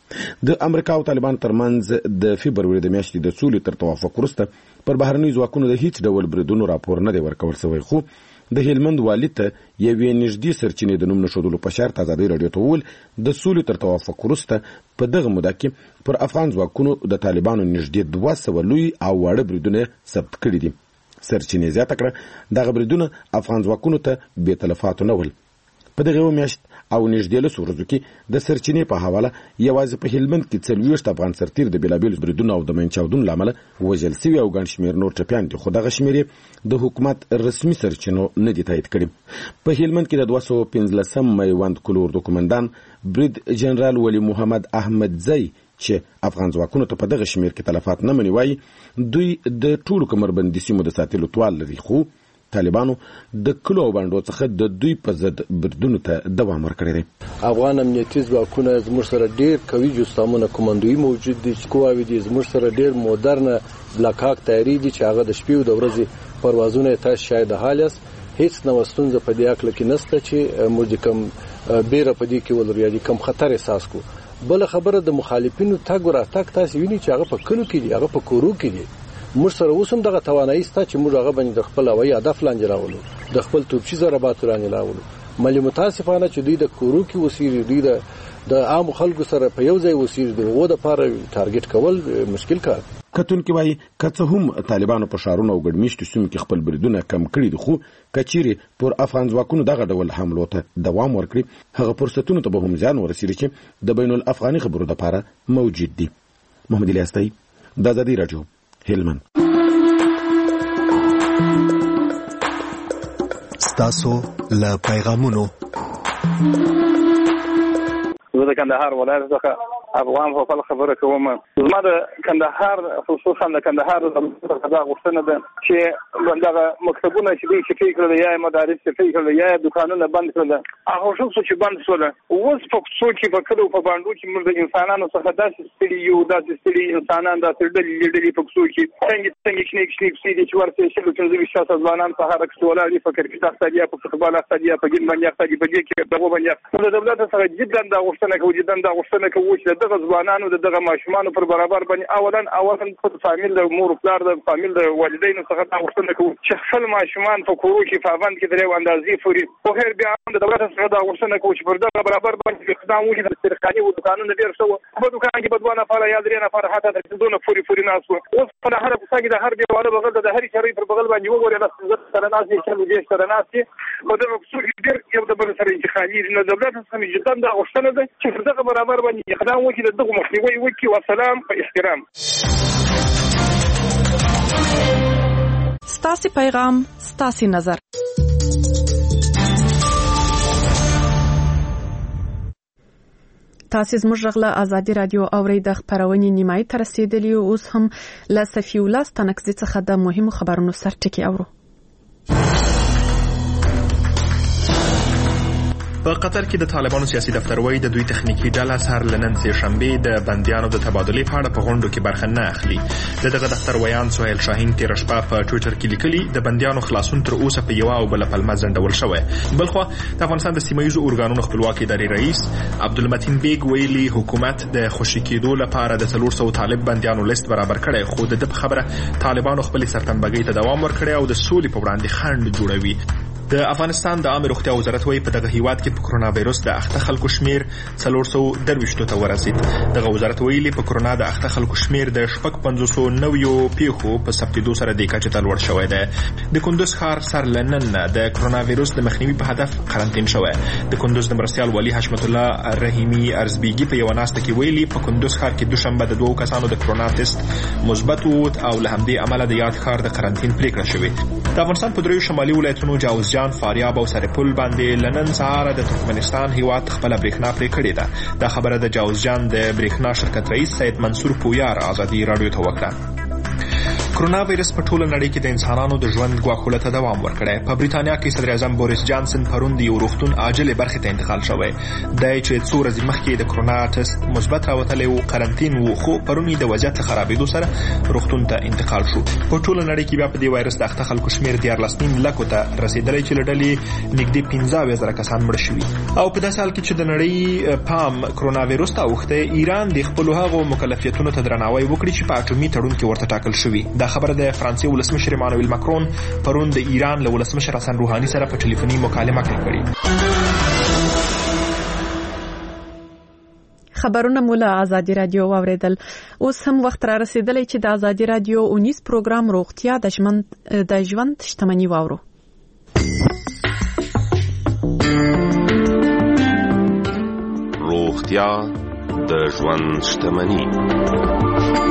د امریکا او طالبان ترمنځ د فبرवरी د میاشتې د سولې تر توافق وروسته پر بهرني ځواکونو د هیڅ ډول بریدونو راپور نه دی ورکول شوی خو د هلمند والي ته یوې نږدې سرچینې د نوم نښودلو په شرط ازادي رادیو ته وویل د سولې تر توافق وروسته په دغه موده کې پر افغان ځواکونو د طالبانو نږدې دوه سوه لوی او واړه بریدونه ثبت کړي دي. سرچینې زیاته کړه دغه بریدونه افغان ځواکونو ته بې تلفاتو نه ول. په دغه میاشت او نږدې لسو ورځو کې د سرچینې په حواله یوازې په هلمند کې څلوېښت افغان سرتیر د بیلابیلو بریدونو او د منچاودون له امله وژل سوي او ګڼ شمېر نور ټپیان دي خو دغه شمېر د حکومت رسمي سرچینو نه دي تایید کړي. په هلمند کې د دوه سوه پنځلسم میوند کلو اردو قمندان برید جنرال ولی محمد احمدزی چې افغان ځواکونو ته په دغه شمېر کې تلفات نه مني وایي دوی د ټولو کمربندي سیمو د ساتلو توان لري خو طالبانو د کلو او باندو څخه د دوی په ضد بریدونو ته دوام ورکړی دی. افغان امنیتي ځواکونه زموږ سره ډېر قوي جوستامونه کومندوي موجود دي چې قواوې دي زموږ سره ډېر مدرنه بلاکاک تیاری دي چې هغه د شپې او د ورځې پروازونه تاسو شاید حال یاست هیڅ نو ستونزه په دې اړه کې نشته چې موږ کوم بیره په دې کې ولر یا کوم خطر احساس کو. بل خبره د مخالفینو تګ وراتګ تاسو ویني چې هغه په کلو کې دي هغه په کورو کې دي. موږ سره اوسم دغه توانایي ستا چې موږ هغه باندې د خپل هوایي هدف لاندې راولو د خپل توپچي ضربات لاندې راولو ملي متاسفانه چې دوی د کورو کې وسیږي دوی د د عام خلکو سره په یو ځای وسیږي دغه د لپاره ټارګټ کول مشکل کار. کتونکي وایي که څه هم طالبانو په ښارونو او ګډمیشتو سیمو کې خپل بریدونه کم کړي دي خو کچېرې پر افغان ځواکونو دغه ډول حملو ته دوام ورکړي هغه فرصتونو ته به هم زیان ورسېږي چې د بین الافغاني خبرو دپاره موجود دي. محمد الیاستای د ازادي راډیو هلمند. ستاسو له پیغامونو زه د کندهار ولایت څخه افغان په خپل خبره کوم. زما د کندهار خصوصا د کندهار د خدای غوښتنه ده چې دغه مکتبونه چې دوی شفي کړل یا مدارس شفي کړل یا دکانونه بند کړل هغه شو چې بند شول اوس په څو کې په کلو په باندې چې موږ د انسانانو څخه داسې ستړي یو داسې ستړي انسانان داسې ډلې ډلې په څو کې څنګه څنګه شنیک شنیک سي چې ورته شلو څنګه وشاته ځوانان په هر څه ولادي فکر کې تاسو یا په فوتبال استادیا په ګیم باندې استادیا په دې کې دغه باندې د دولت سره جدا د غوښتنه کوي جدا د غوښتنه کوي چې دغه ځوانانو د دغه ماشومانو پر برابر باندې اولا اولا خپل فامیل د مور پلار د فامیل د والدینو څخه دا غوښتنه کوو چې خپل ماشومان په کورو کې پابند کې درې اندازې پورې په هر بیا هم د دولت څخه دا غوښتنه کوو چې پر دغه برابر باندې اقدام وکړي د سرکاري دوکانونو ډېر شو په دوکان کې په دوه نفر یا درې نفر حتی د دونه پورې پورې ناس وو اوس په هر کوڅه کې د هر دیواله بغل د هر شری پر بغل باندې وګورئ د سره ناس یې چې لږه سره ناس یې په دغه څو ډېر یو د بل سره انتخابي نه دولت څخه جدا دا غوښتنه ده چې پر دغه برابر باندې اقدام وکړي دغه مخنیوي وکړي او سلام په احترام. ستاسو پیغام ستاسو نظر. تاسو زموږ غلا ازادي رادیو اوري د خبرونې نیمای تر رسیدلی اوس هم ل صفی الله ستنکزي څخه د مهمو خبرونو سرټکی اورو. په قطر کې د طالبانو سیاسي دفتر وایي د دوی تخنیکی ډله سهار لنن سه شنبه د بندیانو د تبادلې په اړه په غونډو کې برخه نه اخلي. دغه دفتر ویان سهیل شاهین تیر شپه په ټوئیټر کې لیکلي د بندیانو خلاصون تر اوسه په یو او بل پلمه ځنډول شوی. بلخو د افغانستان د سیمایي اورګانونو خپلواکي ادارې رئیس عبدالمتین بیگ ویلي حکومت د خوشی کېدو لپاره د څلور سوه طالب بندیانو لیست برابر کړي خو د خبره طالبانو خپل سرتنبګۍ ته دوام ورکړي او د سولې په وړاندې خنډ جوړوي. د افغانستان د عامه روغتیا وزارت وايي په دغه هیواد کې په کرونا وایرس د اخته خلکو شمیر څلور سوه درویشت ته ورسید. دغه وزارت ویلي په کرونا د اخته خلکو شمیر د شپږ پنځوس نویو پیښو په ثبتېدو سره د کچې ته لوړ شوی دی. د کندوز ښار سر لنن د کرونا وایرس د مخنیوي په هدف قرنطین شوی. د کندوز د مرستیال والی حشمت الله رحیمی ارزبیګي په یو ناسته کې ویلي په کندوز ښار کې دوشنبه د دوو کسانو د کرونا ټیسټ مثبت و او له همدې امله د یاد ښار د قرنطین پریکړه شوې. د افغانستان په دریو شمالي ولایتونو جاوزجان فاریاب او سرپل باندې لنن سهار د ترکمنستان هیواد خپل برېښنا پرې کړې ده. دا خبره د جاوزجان د برېښنا شرکت رئیس سید منصور پویار ازادي رادیو ته وکړه. کرونا وایرس په ټوله نړۍ کې د انسانانو د ژوند ګواښولو ته دوام ورکړی. په بریتانیا کې صدر اعظم بوریس جانسن پرون د یو روغتون عاجلې برخې ته انتقال شوی دی چې څو ورځې مخکې د کرونا ټسټ مثبت راوتلی و قرنطین و خو پرون یې د وضعیت له خرابېدو سره روغتون ته انتقال شو. په ټوله نړۍ کې بیا په دې وایرس د اخته خلکو شمېر دیارلس نیم لکو ته رسېدلی چې له ډلې نږدې پنځه اویا زره کسان مړه شوي. او په داسې حال کې چې د نړۍ پام کرونا وایرس ته اوښتی ایران د خپلو هغو مکلفیتونو ته درناوی وکړي چې په اټومي تړون کې ورته ټاکل شوي. دا خبره د فرانسې ولسمشر ایمانوئل ماکرون پرون د ایران له ولسمشر حسن روحاني سره په ټلیفوني مکالمه کې کړې. خبرونه مولا آزادی رادیو واوریدل. اوس هم وخت را رسیدلی چې د آزادی رادیو اونیس پروګرام روغتیا د ژوند د ژوند شتمنۍ واورو. روغتیا د ژوند شتمنۍ.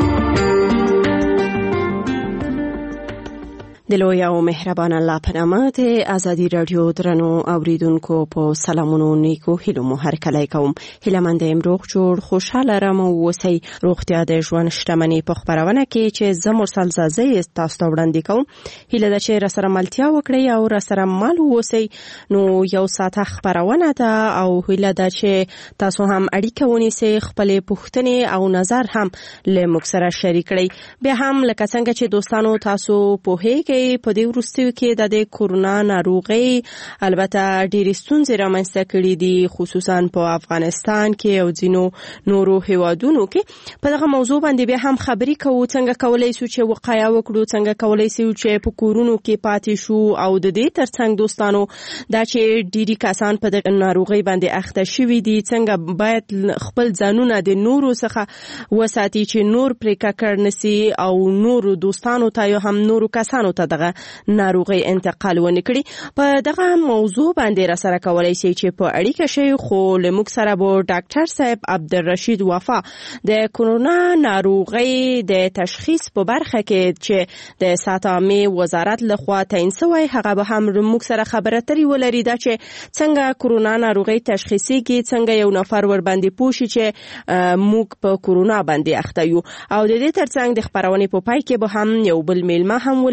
د لوی او مهربان الله په نامه د آزادی رادیو درنو اوریدونکو په سلامونو نیکو هیلو مو هرکلی کوم. هیلهمند یم روغ جوړ خوشاله رم اوسئ. روغتیا د ژوند شتمنۍ په خبرونه کې چې زه مرسل زازۍ تاسو ته وړاندې کوم. هیله ده چې راسره ملتیا وکړئ او راسره مل اوسئ. نو یو ساعته خبرونه ده او هیله ده چې تاسو هم اړیکه ونیسئ، خپلې پوښتنې او نظر هم له موږ سره شریک کړئ. بیا هم لکه څنګه چې دوستانو تاسو پوهیږئ په دې وروستیو کې د کورونا ناروغۍ البته ډېرې ستونزې رامنځته کړي دي، خصوصا په افغانستان کې او ځینو نورو هیوادونو کې. په دغه موضوع باندې بیا هم خبرې کوو څنګه کولی شو چې وقایه وکړو، څنګه کولی شو چې په کورونو کې پاتې شو او د دې ترڅنګ دوستانو دا چې ډېری کسان په دغه ناروغۍ باندې اخته شوي دي څنګه باید خپل ځانونه د نورو څخه وساتي چې نور پرې ککړ نشي او نورو دوستانو ته یا هم نورو کسانو ته دغه ناروغي انتقال ونه کړي. په دغه موضوع باندې را سره کولای شي چې په اړیکه شي، خو لموږ سره به ډاکټر صاحب عبدالرشید وفا د کورونا ناروغي د تشخیص په برخه کې چې د ساتامې وزارت لخوا تعیین شوی هغه به هم موږ سره خبره ترې ولري دا چې څنګه کورونا ناروغي تشخیصيږي، څنګه یو نفر ور باندې پوښي چې موږ په کورونا باندې اخته یو. او د دې ترڅنګ د خبرونې په پای کې به هم یو بل میلمه هم ولرو چې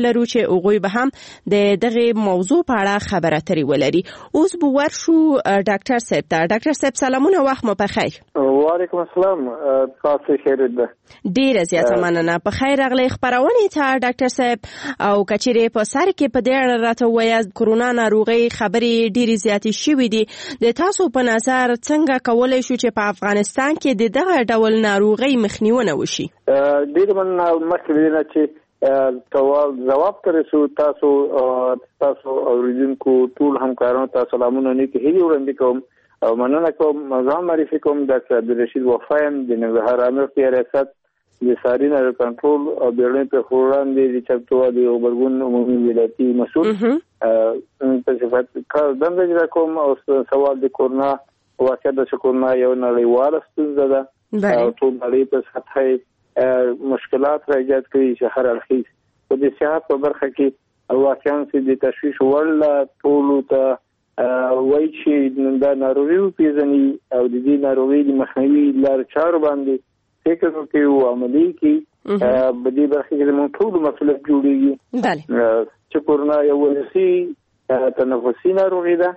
هغوی به هم د دغه موضوع په اړه خبره اترې ولري. اوس به ورشو ډاکټر صاحب ته. ډاکټر صاحب سلامونه، وخت مو په خیر. وعلیکم السلام، تاسو خیر ده؟ ډیره زیاته مننه. په خیر راغلی خبرونه ته ډاکټر صاحب. او کچېره په سر کې په دې اړه راته وایي کورونا ناروغي خبرې ډیره زیاتې شوې دي. د تاسو په نظر څنګه کولای شو چې په افغانستان کې د دغه ډول ناروغي مخنیوي وشي؟ ډیره مننه. مخکې نه چې سوال جواب ترسو تاسو تاسو اوریدونکو ټول همکارانو ته سلامونه نیک هیلې وړاندې کوم او مننه کوم. ځان معرفي کوم ډاکټر عبدالرشید وفایم د ننګرهار امر په ریاست د سارین او کنټرول او بیرون په خوران دي د چپتوالي او برګون عمومي ولایتي مسؤل په صفت کار دنده کوم. او سوال د کورونا واقع د کورونا یو نړیواله ستونزه ده او ټول نړۍ په سطحه مشکلات راځي چې هر اړخیز په دې صحت په برخه کې واقعا چې د تشویش وړ ټول ته وایي چې دا ناروغي پیژني او د دې ناروغي د مخنیوي لار چارو باندې فکر وکړي او عملي کړي. په دې برخه کې موږ ټول مسؤلیت جوړیږي چې کورونا یو ویروسي تنفسي ناروغي ده.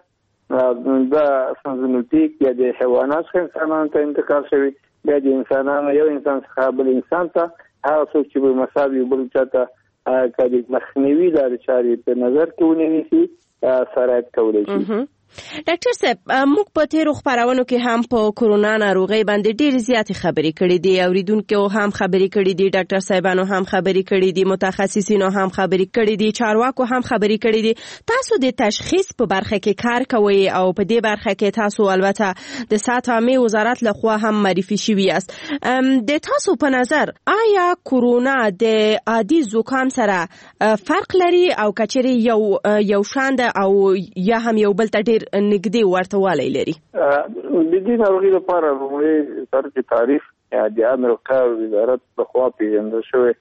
دا سنزونوتیک یا د حیوانات څخه انسانانو ته انتقال شوی، بیا د انسانانو یو انسان څخه بل انسان ته. هغه څوک چې په مساوي بل چاته کله مخنیوي لارې چارې په نظر کې ونیسي سرایت کولای شي. ډاکټر صاحب، موږ په تیرو خبرونو کې هم په کورونا ناروغي باندې ډېر زیاتې خبرې کړې دي. اوریدونکو هم خبرې کړې دي، ډاکټر صاحبانو هم خبرې کړې دي، متخصصینو هم خبرې کړې دي، چارواکو هم خبرې کړې دي. تاسو د تشخیص په برخه کې کار کوئ او په دې برخه کې تاسو البته د صحت عامه وزارت لخوا هم معرفي شوي یاست. د تاسو په نظر آیا کورونا د عادي زکام سره فرق لري او کچېرې یو یو شان ده او یا هم یو بل ته نږدې ورته والی لري؟ د دې ناروغي لپاره لومړی سر کې تعریف د امریکا وزارت لخوا پیژندل شوی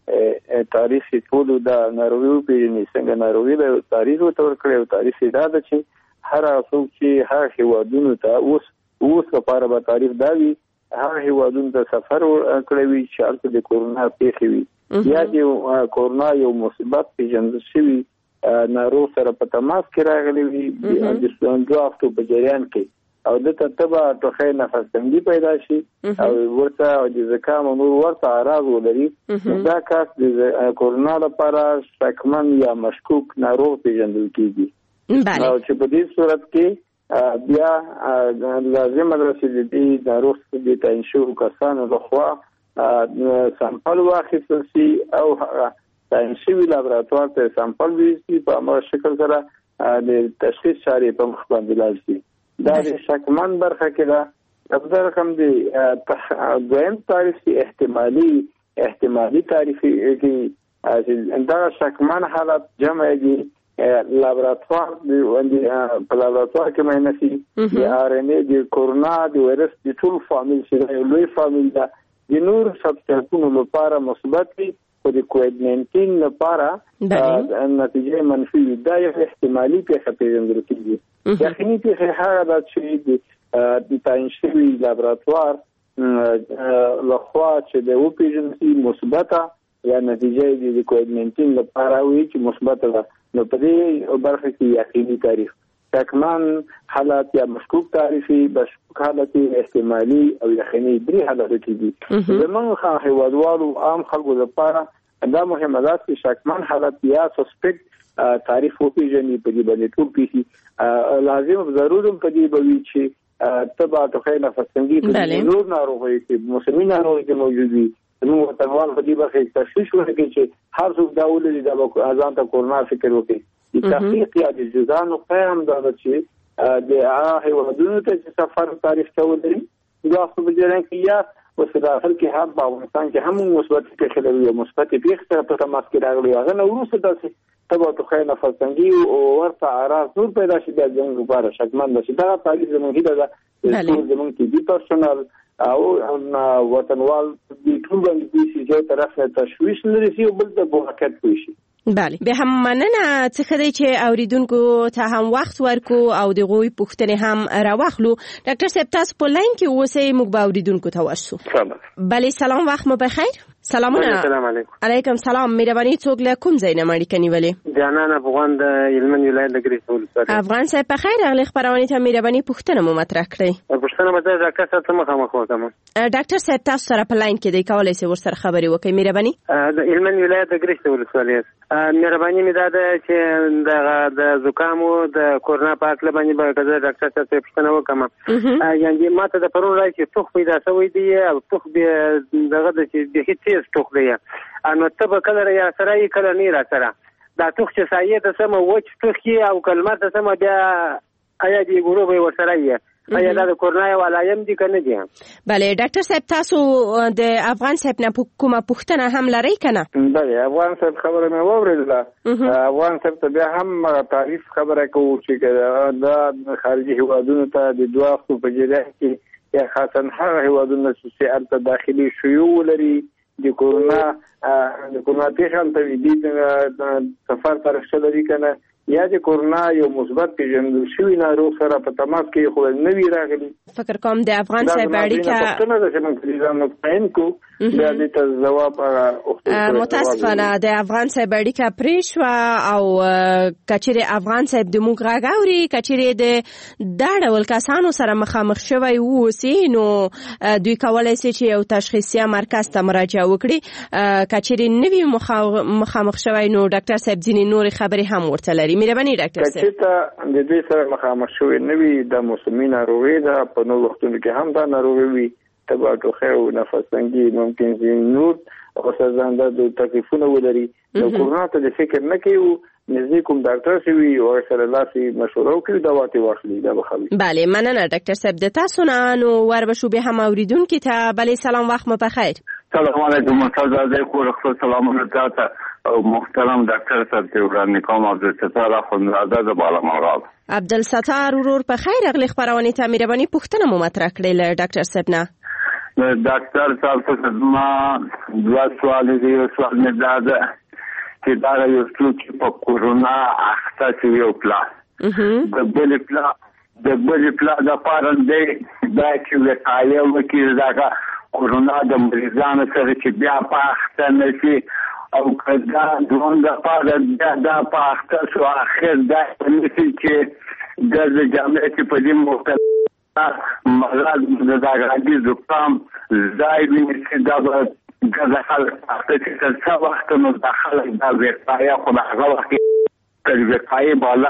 تعریف ټول د ناروغي پیژني څنګه ناروغي د تعریف ورته کړی او تعریف دا ده چې هر څوک چې هر هیوادونو ته اوس اوس لپاره به تعریف دا وي هر هیوادونو ته سفر کړی وي چې هلته د کورونا پیښې وي یا د کورونا یو مصیبت پیژندل شوی ناروغ سره په تماس کې راغلي وي د ستونزو افتو په جریان کې او د تتبع ټوخی نفس تنګي پیدا شي او ورته د زکام نور ورته اعراض ولري. دا کس د کورونا لپاره شکمن یا مشکوک ناروغ پیژندل کیږي. او چې په دې صورت کې بیا لازم درسي د دې ناروغ د تعین شوو کسانو لخوا سامپل واخیستل شي او ساينسي لابراتوار ته سامپل ویسي په امر شکل سره د تشخیص چارې په مخ باندې لاړ شي. دا د شکمن برخه کې دا د رقم دی دویم تعریف احتمالي احتمالي تعریف کې دا شکمن حالت جمع دي لابراتوار د په لابراتوار کې مې نشي د ار ان اي د کورونا د وایرس د ټول فامیل چې لوی فامیل دا د نور سبسټانسونو لپاره مثبت دي او د کووید ناینټین لپاره نتیجه منفي دا یو احتمالي پیښه پیژندل کیږي. یقیني پیښه هغه ده چې د تعین شوي لابراتوار لخوا چې د وپیژندل مثبته یا نتیجه د کووید ناینټین لپاره وي چې مثبته ده، نو په دې برخه کې یقیني تعریف شکمن حالات یا مشکوک تعریفي مشکوک حالت احتمالي او یقیني درې حالات دي. زمونږ هیوادوالو عام خلکو لپاره دا مهمه ده چې شکمن حالت یا سسپیکټ تعریف وپیژني په دې باندې ټول پیسي لازم ضروري په دې باندې چې تبع توخی نفس تنګي نور ناروغي چې مسلمان ناروغي کې موجود دي نو تنوال په دې برخه کې تشخیص ورکړي چې هر څوک دا ولې د اذان ته کورونا فکر وکړي. د تحقیق یا د جزانو قیام دا چې د هغه ودونو ته چې سفر تعریف کول دي دا خو به جوړه کې یا وسه داخل کې هم په افغانستان کې هم مثبت پیښې لري او مثبت پیښې په تماس کې راغلي هغه نو وروسته داسې تبع توخی نفس تنګي او ورته اعراض نور پیدا شي د ځنګ لپاره شکمن شي. دا تعریف زموږ هیله ده چې زموږ کې دي پرسونل او وطنوال د ټول باندې چې یو طرف ته تشویش لري او بل ته بوحکت کوي شي. بله، به هم مننه څخه دی چې اوریدونکو ته هم وخت ورکو او د غوي پوښتنې هم راوخلو. ډاکټر صاحب تاسو په لاین کې اوسئ، موږ به اوریدونکو ته ورسو. بله سلام، وخت مو بخیر. سلامونه. السلام علیکم. علیکم سلام. مهرباني څوک له کوم ځای نه مړی کنيولې؟ جانان افغان د هلمند ولایت د ګریس ولسوالۍ. افغان صاحب په خیر اغلی خبرونه ته مهرباني پوښتنه مو مطرح کړئ. پوښتنه مته ډاکټر صاحب ته مخامخ وته. ډاکټر صاحب تاسو سره په لاین کې دی، کولای شئ ورسره خبرې وکړئ. مهرباني. د هلمند ولایت د ګریس ولسوالۍ. مهرباني مې دا ده چې د د زکام او د کورونا په اړه باندې به ډاکټر صاحب ته پوښتنه وکم. یعنی ماته د پرون راځي چې توخ پیدا شوی دی او توخ به دغه د چې د هیڅ توخ دی. انو ته به کله یا سره یې کله نه را سره دا توخ چې سایه ته سم وچ توخ او کلمه ته سم بیا آیا دی ګورو به ورسره یې آیا دا کورونا ولایم دي کنه دي؟ بله ډاکټر صاحب تاسو د افغان صاحب نه کومه پوښتنه هم لرئ کنه؟ بله افغان صاحب خبره مې واورېدله. افغان صاحب ته بیا هم تعریف خبره کوو چې دا خارجي هیوادونو ته د دوه هفتو په جریان کې یا خاصا هغه هیوادونه چې هلته داخلي شیوع لري د کورونا د کورونا پیښه ته دي سفر ترشته لري کنه یا د کورونا یو مثبت پیژندل شوی ناروغ سره په تماس کې خو نه وی راغلی. فکر کوم د افغان صاحب اړیکه څنګه ده چې موږ پریزان پاین کو بیا دې ته جواب متاسفانه د افغان صاحب اړیکه پریښوا او کچېره افغان صاحب د موږ راغوري کچېره د دا ډول کسانو سره مخامخ شوی وو سي نو دوی کولای شي چې یو تشخیصي مرکز ته مراجعه وکړي. کچېره نوی مخامخ شوی نو ډاکټر صاحب ځینې نور خبرې هم ورته لري. مهرباني ډاکټر صاحب. چې ته د دې سره مخامخ شوی نوی د موسمي ناروغي ده په نو وختونو کې هم دا ناروغي وي تبا ټوخه او نفس تنګي ممکن دي نور او سزانده د تکلیفونه ولري. نو کورونا ته د فکر نه کیو نزدې کوم ډاکټر شوی او سره لاسي مشوره وکړي دا واټي واخلي دا بخلي. بله مننه ډاکټر صاحب د تاسو نه نو ور بشو به هم اوریدونکو ته بله سلام وخت مو بخیر. سلام علیکم استاد علیکم خپل سلامونه تاسو او محترم ډاکټر صاحب ته وړاندې کوم عبدالستار اخوندزاده د بالامرغاب. عبدالستار ورور په خیر اغلی خبرونه ته مهرباني پوښتنه مو مطرح کړئ له ډاکټر صاحب نه. ډاکټر صاحب څه ما دوه سوال دي. یو سوال مې دا ده چې دا یو څوک چې په کورونا اخته شوی او پلا د بل پلا د بل پلا د پاره دی دا چې وقایه وکړي دا کورونا د مریضانو سره چې بیا په اخته نشي او کدا دوه د پاره دا په اخته شو اخر دا نشي چې د جامعې په دې موقع مراد د داګاډي زکام زای ویني دا د خلک اخته چې څه وخت نو داخله دا وقایه خو هغه وخت د وقایه بالا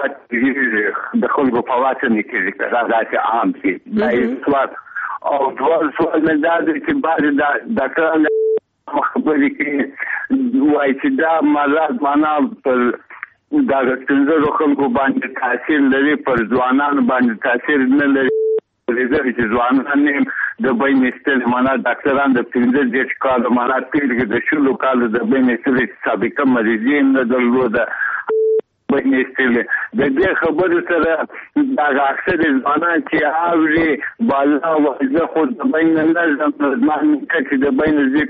د خلکو په واسطه نه کېږي دا چې عام شي دا سوال او ډول سوال مې دا چې بعد دا ډاکټر خبرې کوي وایي چې دا مراد معنا پر دا څنګه خلکو باندې تاثیر لري پر ځوانانو باندې تاثیر نه لري. لري چې ځوانان د بین استل معنا ډاکټران د پنځه دیش کال معنا پیرګ د شلو کال د بین استل سابقه مریضین د درلوده بین استل د دې خبرو سره دا اکثر ځوانان چې اوري بالا وځه خو د بین نه زموږ چې د بین ځکه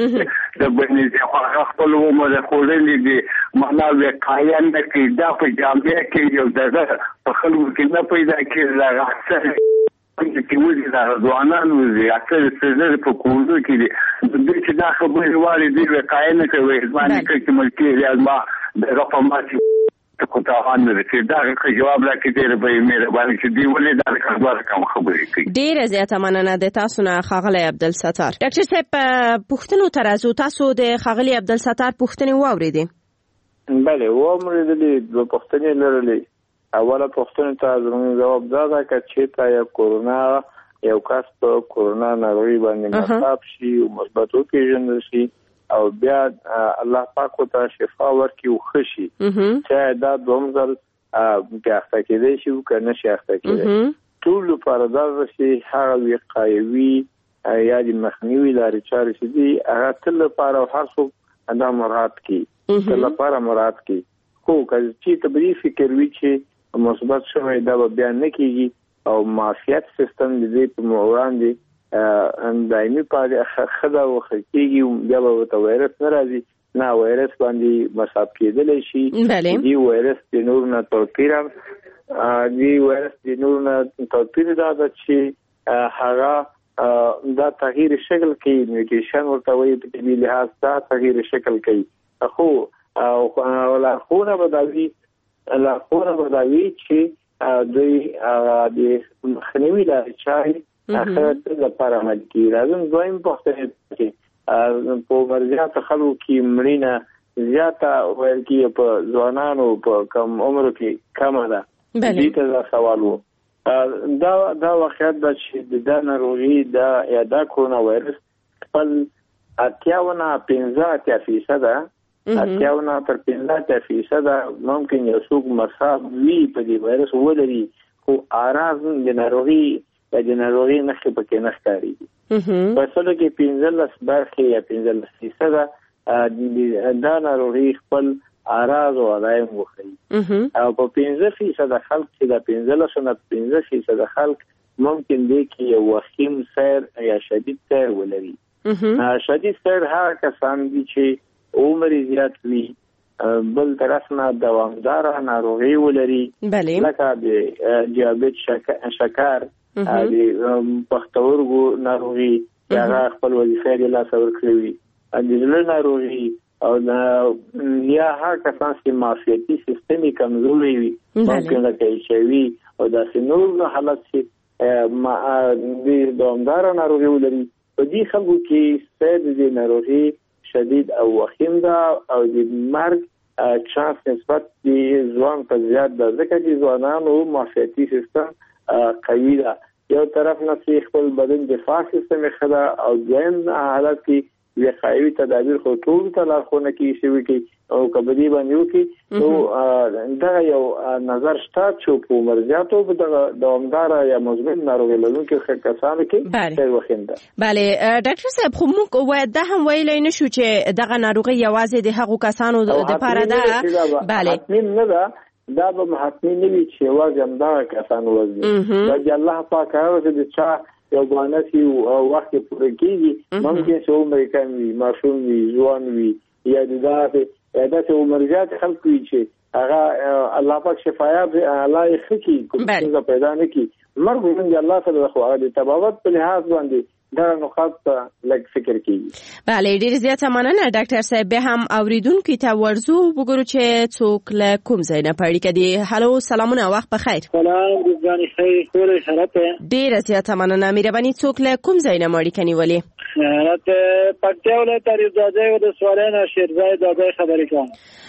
د بین ځخه خپل عمر خورلې دي معنا وقایه نه کې دا په جامعه کې یو دغه په خلکو کې نه پیدا کېږي دا اکثر چې وځي دا ځوانان وځي اکثر څه په کوندو کې دي د چې دا خبرې واري دي وقایه نه کوي ځمانه کې چې ملکي ریاضما د رقماتي کو ته ان چې دا جواب راکړي ډېر به مهرباني چې دی ولې دا خبره کوم خبرې کوي. ډېر زیاته مننه د تاسو نه خاغلی عبدالستار. ډاکټر صاحب پوښتنو ترازو تاسو د خاغلی عبدالستار پوښتنې واورېدې؟ بله واورېدلې دوه پوښتنې لرلې. اوله پوښتنه ته زموږ جواب دا ده چې تا یا کورونا یو کس په کورونا ناروغي باندې مصاب شي او مثبت وپېژندل شي او بیا الله پاک ته شفا ورکړي او ښه شي چې دا دوم ځل بیا اخته کېدی شي او که نه شي اخته کېدی ټول لپاره دا چې هغه وقایوي یا د مخنیوي لارې چارې چې دي هغه تل لپاره هر څوک دا مراعات کړي تل لپاره مراعات کړي. خو که چې طبي فکر وي چې مثبت شوی دا بیا نه کېږي او معافیت سیستم دې په وړاندې دایمي پاره خدا وخکېږي بیا به ته وایرس نه راځي نه وایرس باندې مصاب کېدلی شي. دی وایرس د نور نه توپیر دی وایرس د نور نه توپیر دا ده چې هغه دا تغییر شکل کوي میوټیشن ورته وایي په طبي لحاظ دا تغییر شکل کوي خو او لارښوونه به دا وي لارښوونه به دا وي چې دوی د مخنیوي لارې چارې اخر لپاره عمل کړي. راځم دویم پوښتنه کې په مرزیات خلکو کې مړینه زیاته ویل کېږي په ځوانانو په کم عمرو کې کمه ده. دې ته دا سوال و. دا دا واقعیت ده چې د ناروغي دا یا دا کرونا وایرس خپل اتیاونه پنځه اتیا فیصده اتیاونه تر پنځه اتیا فیصده ممکن یو څوک مصاب وي په دې وایرس ولري خو اعراض د ناروغي د ناروغي نښې پکې نه ښکارېږي. په اصل کې پنځلس برخې یا پنځلس فیصده دا ناروغي خپل اعراض او علائم وښيي او په پنځه فیصده خلک چې د پنځلس نه پنځه فیصده خلک ممکن دی کې یو وخیم سیر یا شدید سیر ولري. شدید سیر هغه کسان دي چې عمر زیات وي بل طرف نه دوامداره ناروغي ولري لکه د دیابت شکر د پښتورګو ناروغي هغه خپل وظیفه د لاس ورکړي وي د زړه ناروغي او یا هر کسان چې معافیتي سیستم کمزوري وي ممکن لکه ایچایوي او داسې نور حالت چې د دوامداره ناروغي ولري په دې خلکو کې سید د ناروغي شدید او وخیم ده او د مرګ چانس نسبت د ځوان په زیات ده ځکه چې ځوانانو معافیتي سیستم قوي ده. یو طرف نه خپل بدن دفاع سیستم ښه ده او دویم حالت کې وقایوي تدابیر خو ټول ته لارښوونه کیږي چې او کبدي باندې وکي نو دا یو نظر شته چې په مرزياتو په دوامدار یا مزمن ناروغي لرونکو کسانو کې ډېر وخینده. بله ډاکټر صاحب خو موږ وای دا هم ویلای نشو چې دغه ناروغي یوازې د هغو کسانو د لپاره ده. بله حتمی نه ده دا به حتمی نه وي چې یوازې همدغه کسان وزي دا الله پاک هغه د چا یو باندې او وخت پوره کیږي ممکن چې عمر کم وي ماشوم وي ځوان وي یا د داسې یا داسې عمر زیات خلک وي چې هغه الله پاک شفایاب الله یې ښه کړي کوم څه پیدا نه کړي مرګ هم د الله سره خو هغه د تباوت په لحاظ باندې دا نقاط لږ فکر کیږي. بله ډیر زیاته مننه ډاکټر صاحب. به هم اوریدونکو ته ورزو وګورو چې څوک له کوم ځای نه پړی کدي. هالو سلامونه وخت بخیر. سلام ګراني خیر ټول شرط ډیر زیاته مننه مهرباني څوک له کوم ځای نه مړی کني ولی راته پټیو له تاریخ ځای د سوالانه شیرزای د خبرې کوم.